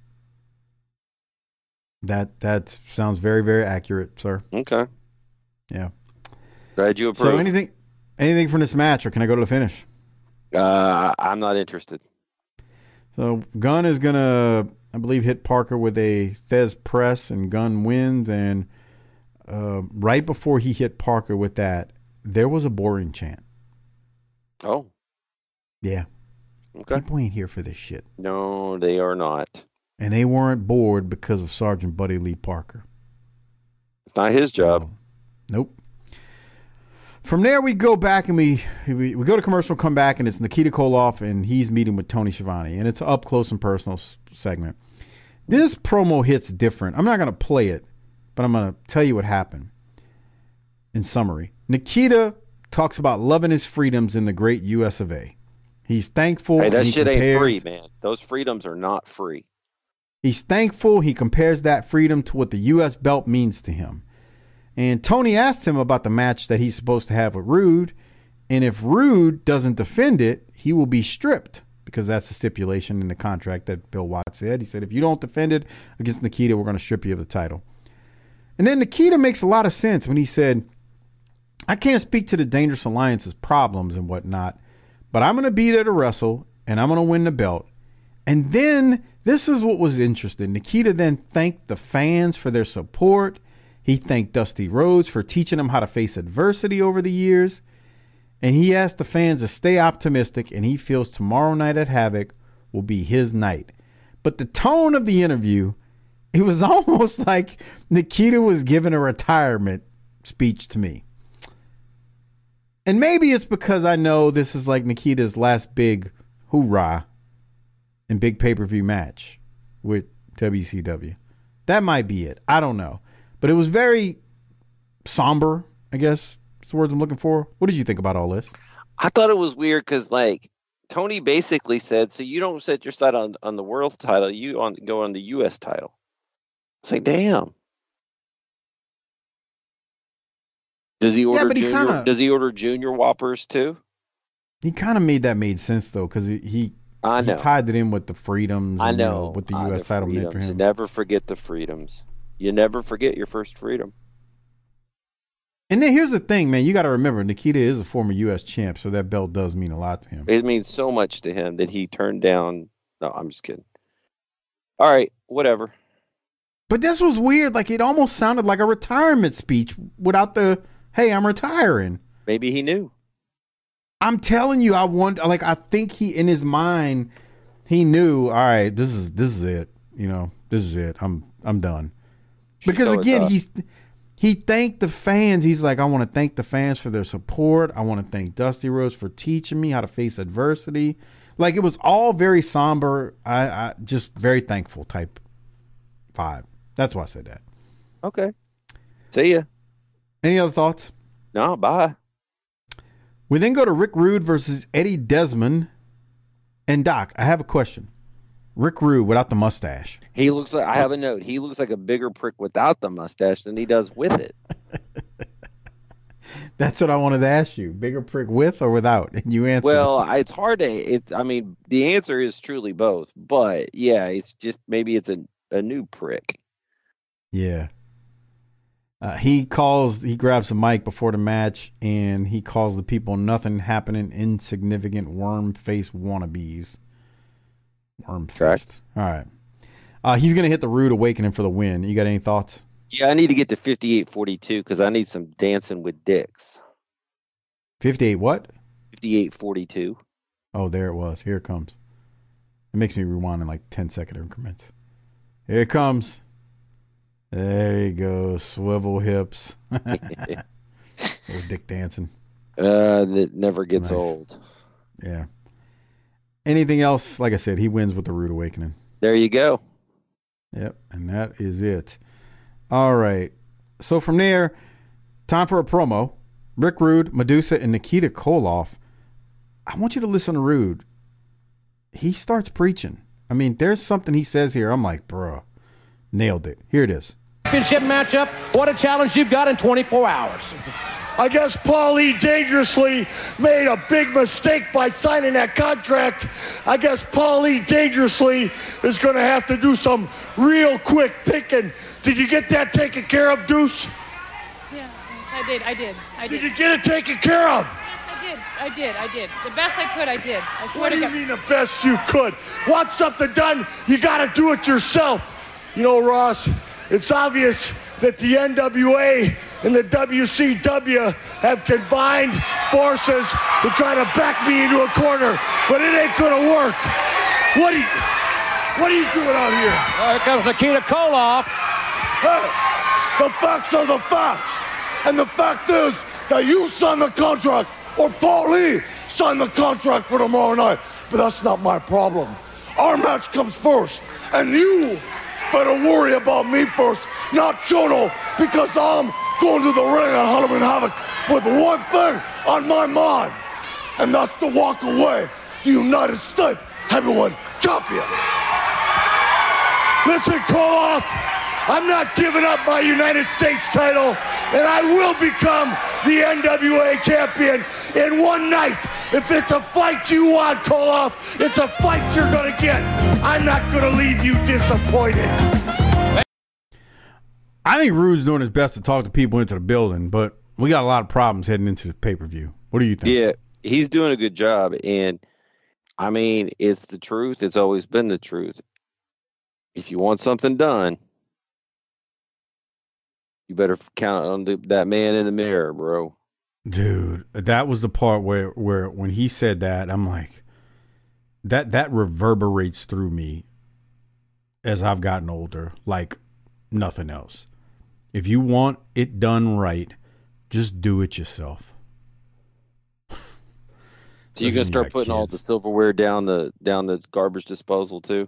That sounds very, very accurate, sir. Okay. Yeah. Glad you approve. So anything from this match, or can I go to the finish? I'm not interested. So Gunn is gonna, I believe, hit Parker with a Thez press, and Gunn wins. And right before he hit Parker with that, there was a boring chant. Oh. Yeah. Okay. People ain't here for this shit. No, they are not. And they weren't bored because of Sergeant Buddy Lee Parker. It's not his job. Nope. From there, we go back and we go to commercial, come back, and it's Nikita Koloff, and he's meeting with Tony Schiavone, and it's an up close and personal segment. This promo hits different. I'm not going to play it, but I'm going to tell you what happened. In summary, Nikita talks about loving his freedoms in the great U.S. of A. He's thankful. Hey, that shit ain't free, man. Those freedoms are not free. He's thankful. He compares that freedom to what the U.S. belt means to him. And Tony asked him about the match that he's supposed to have with Rude. And if Rude doesn't defend it, he will be stripped, because that's the stipulation in the contract that Bill Watts said. He said, if you don't defend it against Nikita, we're going to strip you of the title. And then Nikita makes a lot of sense when he said, I can't speak to the Dangerous Alliance's problems and whatnot, but I'm going to be there to wrestle, and I'm going to win the belt. And then this is what was interesting. Nikita then thanked the fans for their support. He thanked Dusty Rhodes for teaching him how to face adversity over the years. And he asked the fans to stay optimistic, and he feels tomorrow night at Havoc will be his night. But the tone of the interview, it was almost like Nikita was giving a retirement speech to me. And maybe it's because I know this is like Nikita's last big hoorah and big pay-per-view match with WCW. That might be it. I don't know. But it was very somber, I guess. That's the words I'm looking for. What did you think about all this? I thought it was weird because, like, Tony basically said, so you don't set your sight on the world title, you go on the U.S. title. It's like, damn. Does he order Does he order junior whoppers too? He kind of made sense though, because he tied it in with the freedoms. I and, know what the U.S. title meant for him. You never forget the freedoms. You never forget your first freedom. And then here's the thing, man. You got to remember, Nikita is a former U.S. champ, so that belt does mean a lot to him. It means so much to him that he turned down. No, I'm just kidding. All right, whatever. But this was weird. Like, it almost sounded like a retirement speech without the, hey, I'm retiring. Maybe he knew. I'm telling you, I think he, in his mind, he knew, all right, this is it. You know, this is it. I'm done. Because again, he thanked the fans. He's like, I want to thank the fans for their support. I want to thank Dusty Rhodes for teaching me how to face adversity. Like, it was all very somber. I just very thankful type vibe. That's why I said that. Okay. See ya. Any other thoughts? No, bye. We then go to Rick Rude versus Eddie Desmond. And Doc, I have a question. Rick Rude without the mustache. He looks like, I have a note, he looks like a bigger prick without the mustache than he does with it. That's what I wanted to ask you. Bigger prick with or without? And you answered. Well, it's hard to, I mean, the answer is truly both. But, yeah, it's just, maybe it's a new prick. Yeah. He grabs a mic before the match, and he calls the people nothing happening, insignificant worm-faced wannabes. Worm-faced. All right. He's going to hit the Rude Awakening for the win. You got any thoughts? Yeah, I need to get to 58-42 because I need some dancing with dicks. 58 what? 58-42. Oh, there it was. Here it comes. It makes me rewind in like 10-second increments. Here it comes. There you go. Swivel hips. Little dick dancing. That never gets old. Yeah. Anything else? Like I said, he wins with the Rude Awakening. There you go. Yep, and that is it. All right. So from there, time for a promo. Rick Rude, Medusa, and Nikita Koloff. I want you to listen to Rude. He starts preaching. I mean, there's something he says here. I'm like, bro, nailed it. Here it is. Championship matchup. What a challenge you've got in 24 hours. I guess Paulie dangerously made a big mistake by signing that contract. I guess Paulie dangerously is going to have to do some real quick thinking. Did you get that taken care of, Deuce? Yeah, I did. Did you get it taken care of? I did. The best I could, I did. I swear What to do you God. mean the best you could? Want something done, you got to do it yourself. You know, Ross, it's obvious that the NWA and the WCW have combined forces to try to back me into a corner, but it ain't gonna work. What are you doing out here? Here comes Nikita Koloff. Hey, the facts are the facts. And the fact is that you signed the contract, or Paul Lee signed the contract for tomorrow night. But that's not my problem. Our match comes first, and you better worry about me first, not Chono, because I'm going to the ring at Halloween Havoc with one thing on my mind, and that's to walk away the United States Heavyweight Champion. Listen, Koloff, I'm not giving up my United States title, and I will become the NWA champion in one night. If it's a fight you want, Koloff, it's a fight you're going to get. I'm not going to leave you disappointed. I think Rude's doing his best to talk to people into the building, but we got a lot of problems heading into the pay-per-view. What do you think? Yeah, he's doing a good job, and I mean, it's the truth. It's always been the truth. If you want something done, you better count on that man in the mirror, bro. Dude, that was the part where when he said that, I'm like, that reverberates through me as I've gotten older, like nothing else. If you want it done right, just do it yourself. So you gonna start putting all the silverware down the garbage disposal too?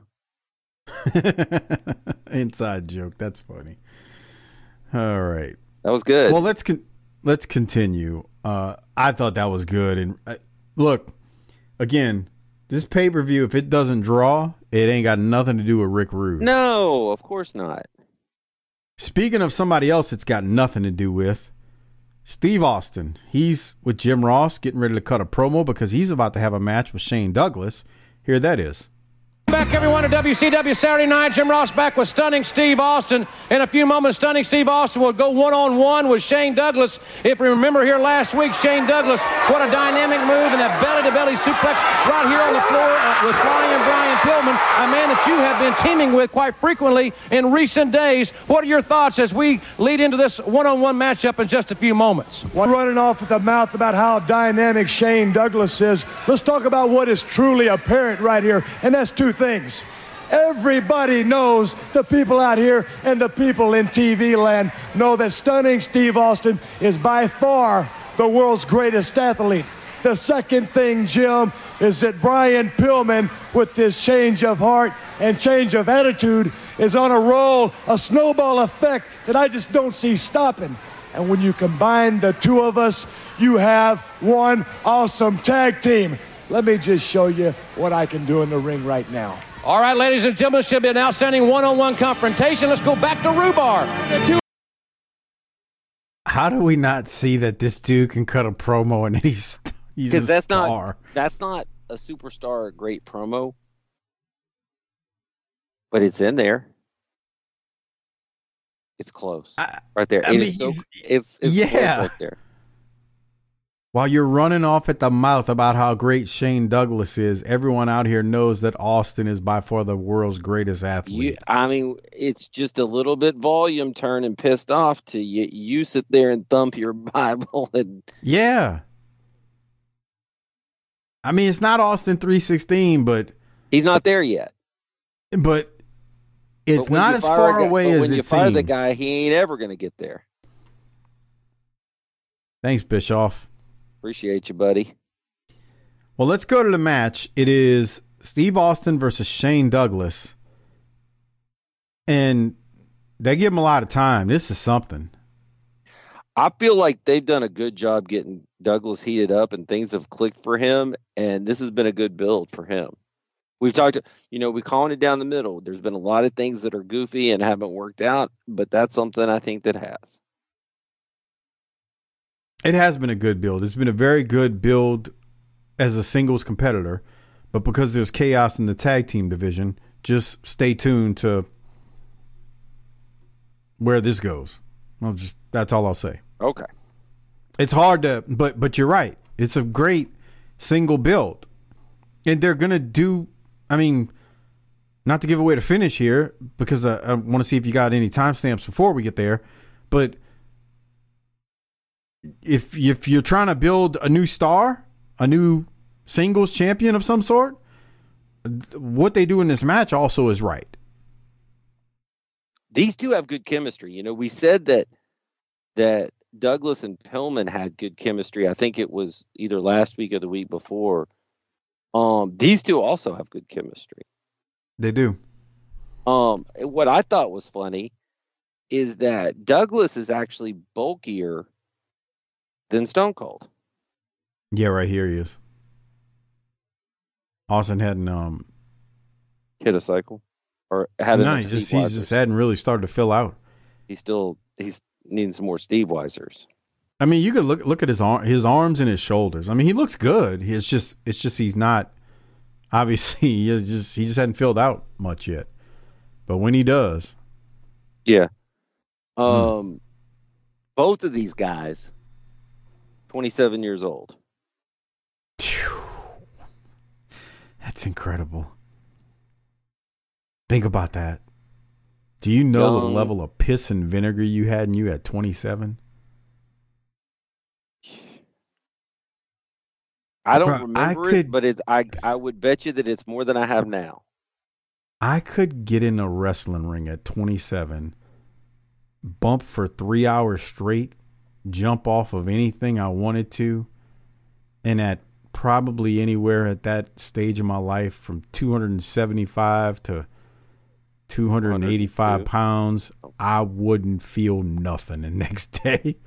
Inside joke. That's funny. All right. That was good. Well, let's continue. I thought that was good. And look, again, this pay-per-view, if it doesn't draw, it ain't got nothing to do with Rick Rude. No, of course not. Speaking of somebody else it's got nothing to do with, Steve Austin. He's with Jim Ross getting ready to cut a promo because he's about to have a match with Shane Douglas. Here that is. Back everyone to WCW Saturday night. Jim Ross back with Stunning Steve Austin. In a few moments, Stunning Steve Austin will go one-on-one with Shane Douglas. If we remember here last week, Shane Douglas, what a dynamic move, and that belly-to-belly suplex right here on the floor with Flying Brian Pillman, a man that you have been teaming with quite frequently in recent days. What are your thoughts as we lead into this one-on-one matchup in just a few moments? Running off at the mouth about how dynamic Shane Douglas is, let's talk about what is truly apparent right here, and that's two things. Everybody knows, the people out here and the people in TV land know that Stunning Steve Austin is by far the world's greatest athlete. The second thing, Jim, is that Brian Pillman, with this change of heart and change of attitude, is on a roll, a snowball effect that I just don't see stopping. And when you combine the two of us, you have one awesome tag team. Let me just show you what I can do in the ring right now. All right, ladies and gentlemen, should be an outstanding one-on-one confrontation. Let's go back to Rhubarb. How do we not see that this dude can cut a promo and he's a star? That's not a superstar great promo, but it's in there. It's close, right there. It's yeah. Close right there. While you're running off at the mouth about how great Shane Douglas is, everyone out here knows that Austin is by far the world's greatest athlete. I mean, it's just a little bit volume turning pissed off to you. You sit there and thump your Bible. Yeah. I mean, it's not Austin 316, but... He's not there yet. But it's not as far away as it seems. When you fire the guy, he ain't ever going to get there. Thanks, Bischoff. Appreciate you, buddy. Well, let's go to the match. It is Steve Austin versus Shane Douglas. And they give him a lot of time. This is something. I feel like they've done a good job getting Douglas heated up and things have clicked for him. And this has been a good build for him. We've talked, we're calling it down the middle. There's been a lot of things that are goofy and haven't worked out, but that's something I think that has. It has been a good build. It's been a very good build as a singles competitor, but because there's chaos in the tag team division, just stay tuned to where this goes. That's all I'll say. Okay. It's hard to, but you're right. It's a great single build, and they're gonna do. I mean, not to give away the finish here because I want to see if you got any timestamps before we get there, but if you're trying to build a new star, a new singles champion of some sort, what they do in this match also is right. These two have good chemistry. You know, we said that Douglas and Pillman had good chemistry. I think it was either last week or the week before. These two also have good chemistry. They do. What I thought was funny is that Douglas is actually bulkier than Stone Cold. Yeah, right here he is. Austin hadn't hit a cycle or had no, he just hadn't really started to fill out. He's needing some more Steve Weisers. I mean, you could look at his arms and his shoulders. I mean, he looks good. It's just he's not. Obviously, he just hadn't filled out much yet. But when he does, yeah. Both of these guys, 27 years old. That's incredible. Think about that. Do you know the level of piss and vinegar you had, and you had 27? I don't remember it, but I would bet you that it's more than I have now. I could get in a wrestling ring at 27, bump for 3 hours straight, jump off of anything I wanted to, and at probably anywhere at that stage of my life from 275 to 285 pounds, I wouldn't feel nothing the next day.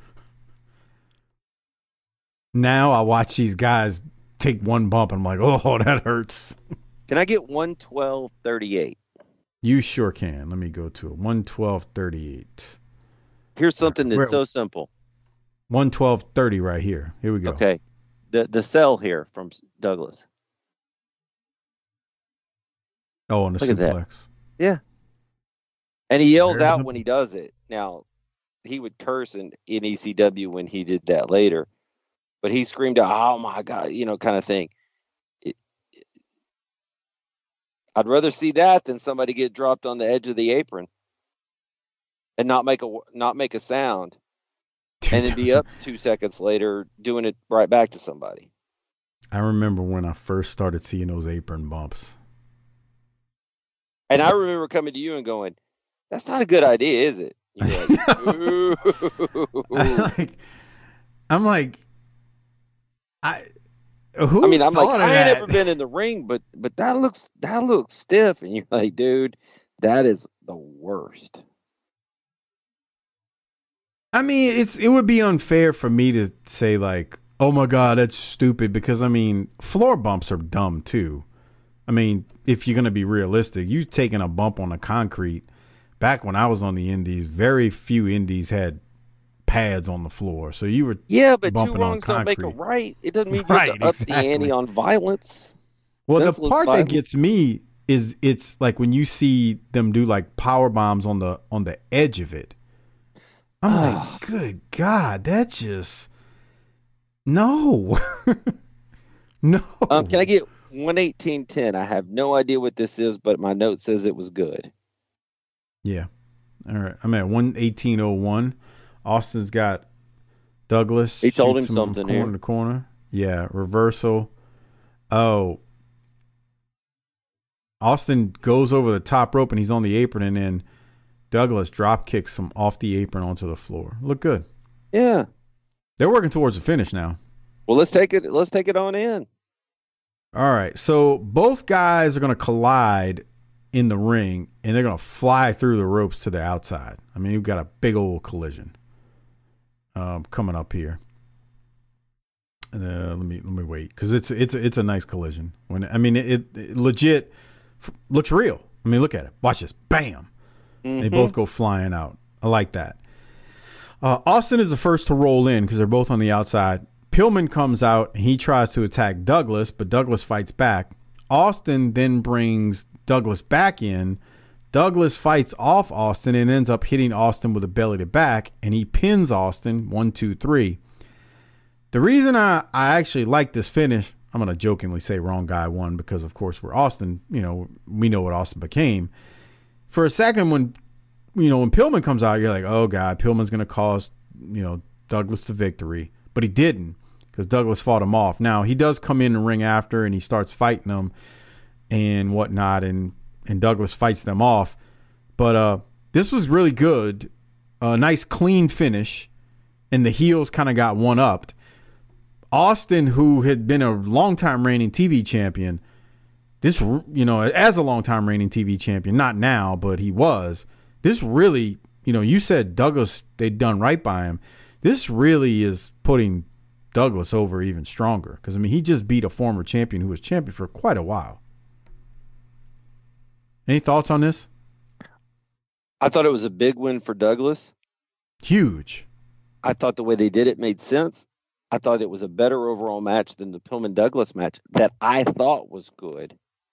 Now I watch these guys take one bump and I'm like, oh, that hurts. Can I get 112.38? You sure can. Let me go to it. 112.38. Here's something that's so simple. 112.30 right here. Here we go. Okay. The cell here from Douglas. Oh, and the suplex. Yeah. And he yells out when he does it. Now, he would curse in ECW when he did that later. But he screamed out, oh, my God, kind of thing. I'd rather see that than somebody get dropped on the edge of the apron and not make a sound and then be up 2 seconds later doing it right back to somebody. I remember when I first started seeing those apron bumps. And I remember coming to you and going, that's not a good idea, is it? You're like, ooh. I'm like, I ain't never been in the ring, but that looks stiff, and you're like, dude, that is the worst. I mean, it would be unfair for me to say like, oh my God, that's stupid, because I mean, floor bumps are dumb too. I mean, if you're gonna be realistic, you taking a bump on the concrete. Back when I was on the indies, very few indies had pads on the floor, so you were but bumping two wrongs don't make a right. It doesn't mean you have to up the ante on violence. Well, the part that gets me is it's like when you see them do like power bombs on the edge of it. I'm like, good God, that's just no, no. Can I get 118.10? I have no idea what this is, but my note says it was good. Yeah. All right. I'm at 118.01. Austin's got Douglas. He told him something corner here. To corner. Yeah. Reversal. Oh. Austin goes over the top rope and he's on the apron, and then Douglas drop kicks him off the apron onto the floor. Look good. Yeah. They're working towards the finish now. Well, let's take it on in. All right. So both guys are going to collide in the ring, and they're going to fly through the ropes to the outside. I mean, you've got a big old collision coming up here. Let me wait, because it's a nice collision. It legit looks real. I mean, look at it. Watch this. Bam. Mm-hmm. They both go flying out. I like that. Austin is the first to roll in because they're both on the outside. Pillman comes out and he tries to attack Douglas, but Douglas fights back. Austin then brings Douglas back in. Douglas fights off Austin and ends up hitting Austin with a belly to back, and he pins Austin 1, 2, 3. The reason I actually like this finish, I'm going to jokingly say wrong guy won because, of course, we're Austin. We know what Austin became. For a second, when Pillman comes out, you're like, oh, God, Pillman's going to cost, Douglas the victory. But he didn't because Douglas fought him off. Now, he does come in the ring after, and he starts fighting him and whatnot, and Douglas fights them off. But this was really good. A nice, clean finish, and the heels kind of got one-upped. Austin, who had been a long-time reigning TV champion, as a long-time reigning TV champion, not now, but he was, this really, you said Douglas, they'd done right by him. This really is putting Douglas over even stronger because, he just beat a former champion who was champion for quite a while. Any thoughts on this? I thought it was a big win for Douglas. Huge. I thought the way they did it made sense. I thought it was a better overall match than the Pillman-Douglas match that I thought was good.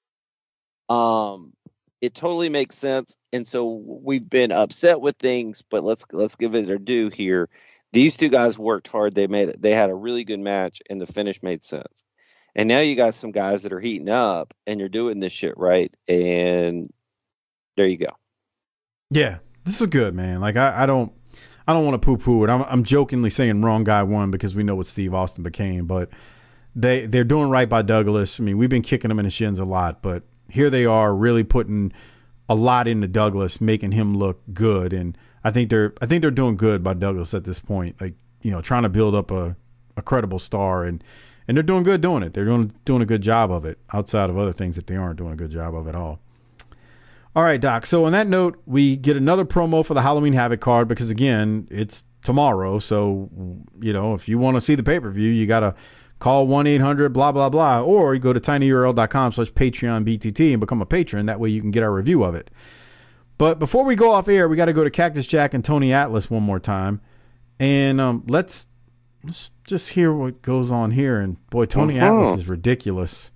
It totally makes sense. And so we've been upset with things, but let's give it their due here. These two guys worked hard. They had a really good match, and the finish made sense. And now you got some guys that are heating up, and you're doing this shit right. And there you go. Yeah, this is good, man. Like I don't want to poo-poo it. I'm jokingly saying wrong guy won because we know what Steve Austin became, but they're doing right by Douglas. We've been kicking him in the shins a lot, but here they are really putting a lot into Douglas, making him look good. And I think they're doing good by Douglas at this point. Like, trying to build up a credible star, and they're doing good doing it. They're doing a good job of it outside of other things that they aren't doing a good job of at all. All right, Doc. So on that note, we get another promo for the Halloween Havoc card because, again, it's tomorrow. So, if you want to see the pay-per-view, you got to call 1-800 blah, blah, blah, or you go to tinyurl.com/PatreonBTT and become a patron. That way you can get our review of it. But before we go off air, we got to go to Cactus Jack and Tony Atlas one more time. And let's just hear what goes on here. And, boy, Tony Atlas is ridiculous.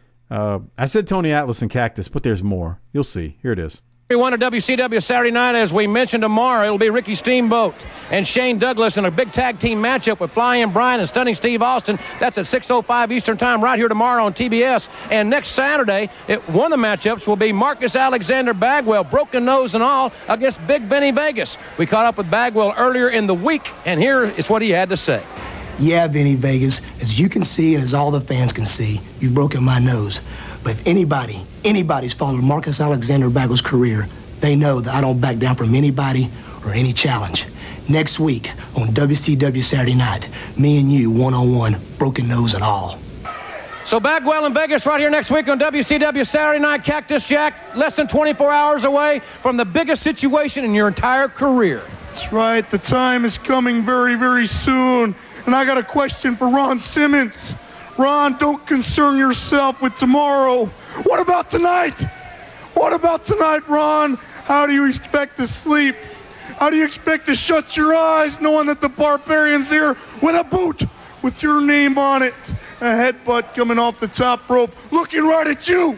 I said Tony Atlas and Cactus, but there's more. You'll see. Here it is. Everyone at WCW Saturday night, as we mentioned tomorrow, it'll be Ricky Steamboat and Shane Douglas in a big tag team matchup with Flying Brian and Stunning Steve Austin. That's at 6:05 Eastern Time right here tomorrow on TBS. And next Saturday, one of the matchups will be Marcus Alexander Bagwell, broken nose and all, against Big Benny Vegas. We caught up with Bagwell earlier in the week, and here is what he had to say. Yeah, Benny Vegas, as you can see and as all the fans can see, you've broken my nose. But if anybody's followed Marcus Alexander Bagwell's career, they know that I don't back down from anybody or any challenge. Next week on WCW Saturday Night, me and you one-on-one, broken nose and all. So Bagwell in Vegas right here next week on WCW Saturday Night. Cactus Jack, less than 24 hours away from the biggest situation in your entire career. That's right. The time is coming very, very soon. And I got a question for Ron Simmons. Ron, don't concern yourself with tomorrow. What about tonight? What about tonight, Ron? How do you expect to sleep? How do you expect to shut your eyes knowing that the Barbarian's here with a boot with your name on it? A headbutt coming off the top rope, looking right at you.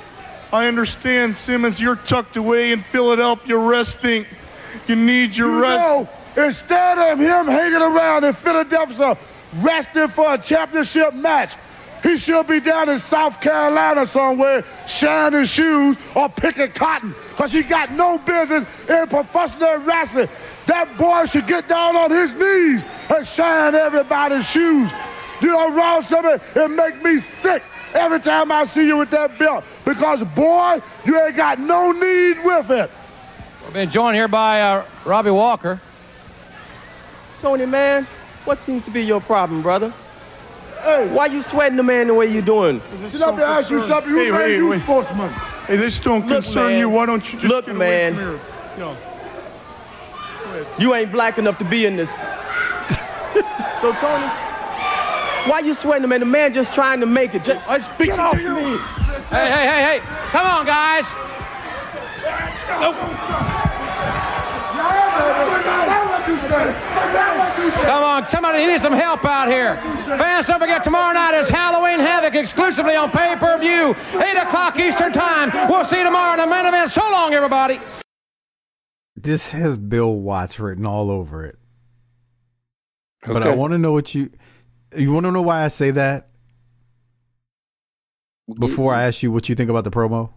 I understand, Simmons, you're tucked away in Philadelphia resting. You need your rest. Instead of him hanging around in Philadelphia resting for a championship match, he should be down in South Carolina somewhere shining shoes or picking cotton because he got no business in professional wrestling. That boy should get down on his knees and shine everybody's shoes. Ron Simmons, it makes me sick every time I see you with that belt because, boy, you ain't got no need with it. We've been joined here by Robbie Walker. Tony, man, what seems to be your problem, brother? Hey, why you sweating the man the way you doing? Should I ask you something? Who made you sportsman? Hey, this don't concern you. Why don't you just look, man? You ain't black enough to be in this. So, Tony, why you sweating the man? The man just trying to make it. Just get off me. Hey. Come on, guys. Nope. Come on, somebody needs some help out here. Fans, don't forget, tomorrow night is Halloween Havoc exclusively on pay-per-view, 8 o'clock Eastern Time. We'll see you tomorrow in the main event. So long, everybody. This has Bill Watts written all over it. Okay. But I want to know what you want to know why I say that? Before I ask you what you think about the promo?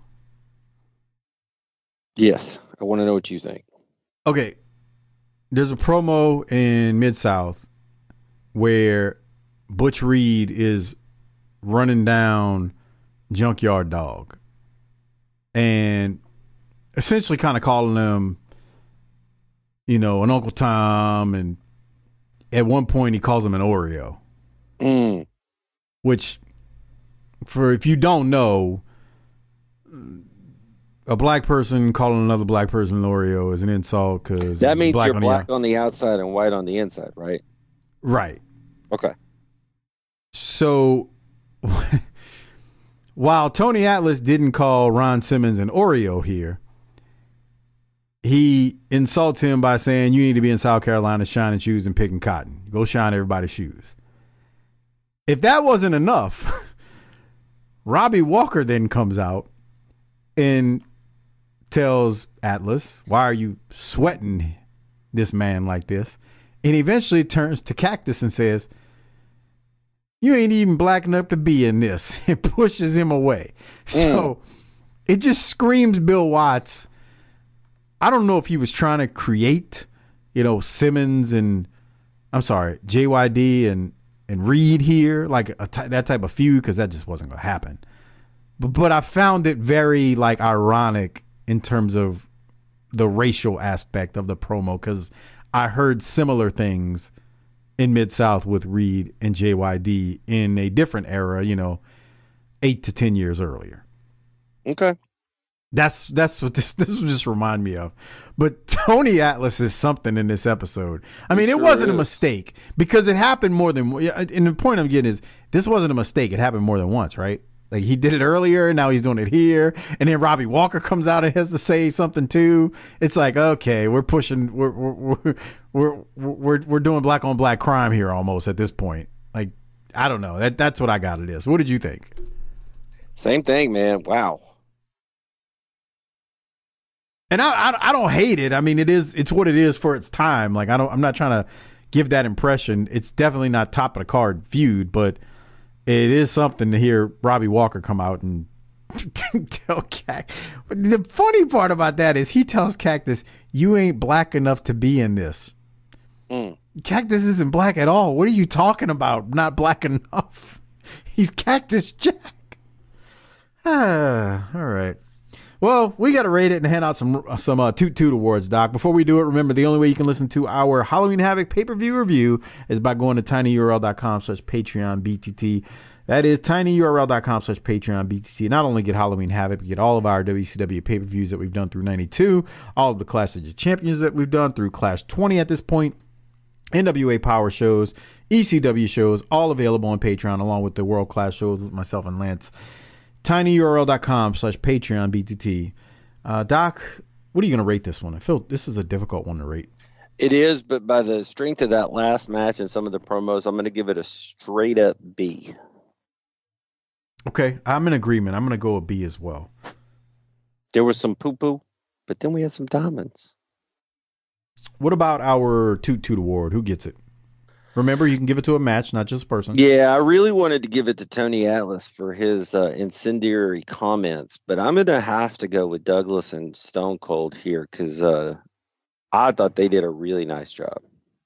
Yes, I want to know what you think. Okay. There's a promo in Mid-South where Butch Reed is running down Junkyard Dog and essentially kind of calling him, you know, an Uncle Tom, and at one point he calls him an Oreo. Which, for if you don't know, a black person calling another black person an Oreo is an insult, because that means you're black on the outside and white on the inside, right? Right. Okay. So while Tony Atlas didn't call Ron Simmons an Oreo here, he insults him by saying, you need to be in South Carolina shining shoes and picking cotton. Go shine everybody's shoes. If that wasn't enough, Robbie Walker then comes out and tells Atlas, why are you sweating this man like this? And eventually turns to Cactus and says, you ain't even black enough to be in this, and pushes him away. So it just screams Bill Watts. I don't know if he was trying to create, you know, Simmons and, I'm sorry, JYD and Reed here, like that type of feud, because that just wasn't going to happen. But I found it very, like, ironic in terms of the racial aspect of the promo, because I heard similar things in Mid-South with Reed and JYD in a different era, you know, 8 to 10 years earlier. Okay. That's what this will just remind me of. But Tony Atlas is something in this episode. I mean, it wasn't a mistake, because it happened more than, and the point I'm getting is, this wasn't a mistake. It happened more than once, right? Like, he did it earlier, and now he's doing it here. And then Robbie Walker comes out and has to say something too. It's like, okay, we're pushing, we're doing black on black crime here almost at this point. Like, I don't know. That's what I got of this. What did you think? Same thing, man. Wow. And I don't hate it. I mean, it's what it is for its time. Like, I'm not trying to give that impression. It's definitely not top of the card feud, but it is something to hear Robbie Walker come out and tell Cactus. The funny part about that is he tells Cactus, you ain't black enough to be in this. Cactus isn't black at all. What are you talking about? Not black enough. He's Cactus Jack. All right. Well, we got to rate it and hand out some Toot Toot awards, Doc. Before we do it, remember, the only way you can listen to our Halloween Havoc pay-per-view review is by going to tinyurl.com/PatreonBTT. That is tinyurl.com/PatreonBTT. Not only get Halloween Havoc, you get all of our WCW pay-per-views that we've done through 92, all of the Clash of Champions that we've done through Clash 20 at this point, NWA Power shows, ECW shows, all available on Patreon, along with the World Class shows with myself and Lance. tinyurl.com/PatreonBTT. Doc, what are you going to rate this one? I feel this is a difficult one to rate. It is, but by the strength of that last match and some of the promos, I'm going to give it a straight up B. Okay, I'm in agreement. I'm going to go a B as well. There was some poo-poo, but then we had some diamonds. What about our Toot Toot award? Who gets it? Remember, you can give it to a match, not just a person. Yeah, I really wanted to give it to Tony Atlas for his incendiary comments, but I'm going to have to go with Douglas and Stone Cold here, because I thought they did a really nice job.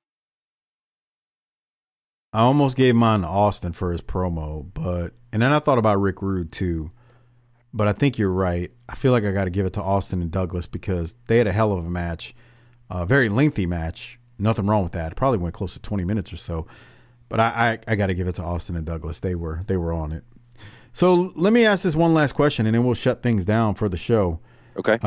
I almost gave mine to Austin for his promo, and then I thought about Rick Rude too, but I think you're right. I feel like I got to give it to Austin and Douglas, because they had a hell of a match, a very lengthy match. Nothing wrong with that. It probably went close to 20 minutes or so. But I got to give it to Austin and Douglas. They were on it. So let me ask this one last question, and then we'll shut things down for the show. Okay.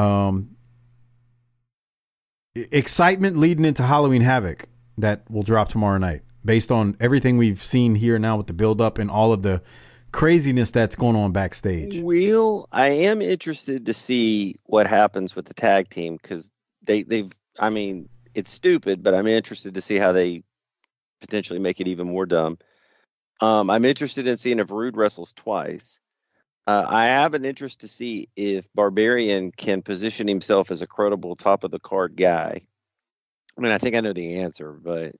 Excitement leading into Halloween Havoc that will drop tomorrow night, based on everything we've seen here now with the build-up and all of the craziness that's going on backstage. Well, I am interested to see what happens with the tag team, because they've, I mean, it's stupid, but I'm interested to see how they potentially make it even more dumb. I'm interested in seeing if Rude wrestles twice. I have an interest to see if Barbarian can position himself as a credible top of the card guy. I mean, I think I know the answer, but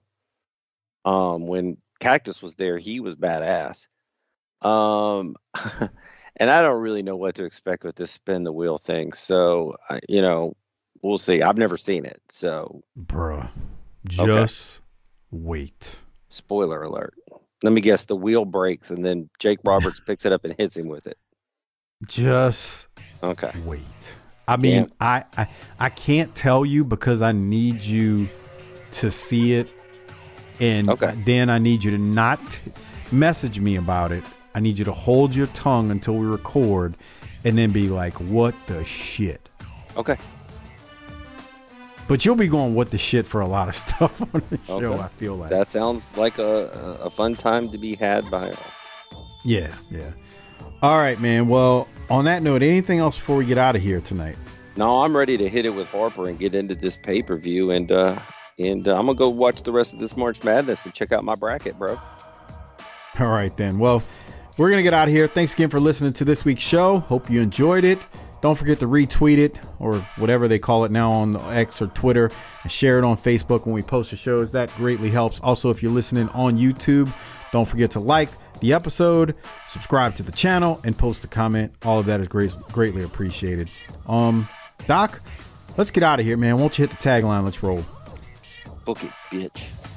when Cactus was there, he was badass. And I don't really know what to expect with this spin the wheel thing. So, we'll see. I've never seen it. So, bruh, just wait. Spoiler alert. Let me guess, the wheel breaks and then Jake Roberts picks it up and hits him with it. Just wait. I mean, I can't tell you because I need you to see it. And then I need you to not message me about it. I need you to hold your tongue until we record and then be like, what the shit? Okay. But you'll be going, what the shit, for a lot of stuff on the show, I feel like. That sounds like a fun time to be had by all. Yeah. All right, man. Well, on that note, anything else before we get out of here tonight? No, I'm ready to hit it with Harper and get into this pay-per-view. And I'm going to go watch the rest of this March Madness and check out my bracket, bro. All right, then. Well, we're going to get out of here. Thanks again for listening to this week's show. Hope you enjoyed it. Don't forget to retweet it, or whatever they call it now on X or Twitter, and share it on Facebook when we post the shows. That greatly helps. Also, if you're listening on YouTube, don't forget to like the episode, subscribe to the channel, and post a comment. All of that is greatly appreciated. Doc, let's get out of here, man. Won't you hit the tagline? Let's roll. Book it, bitch.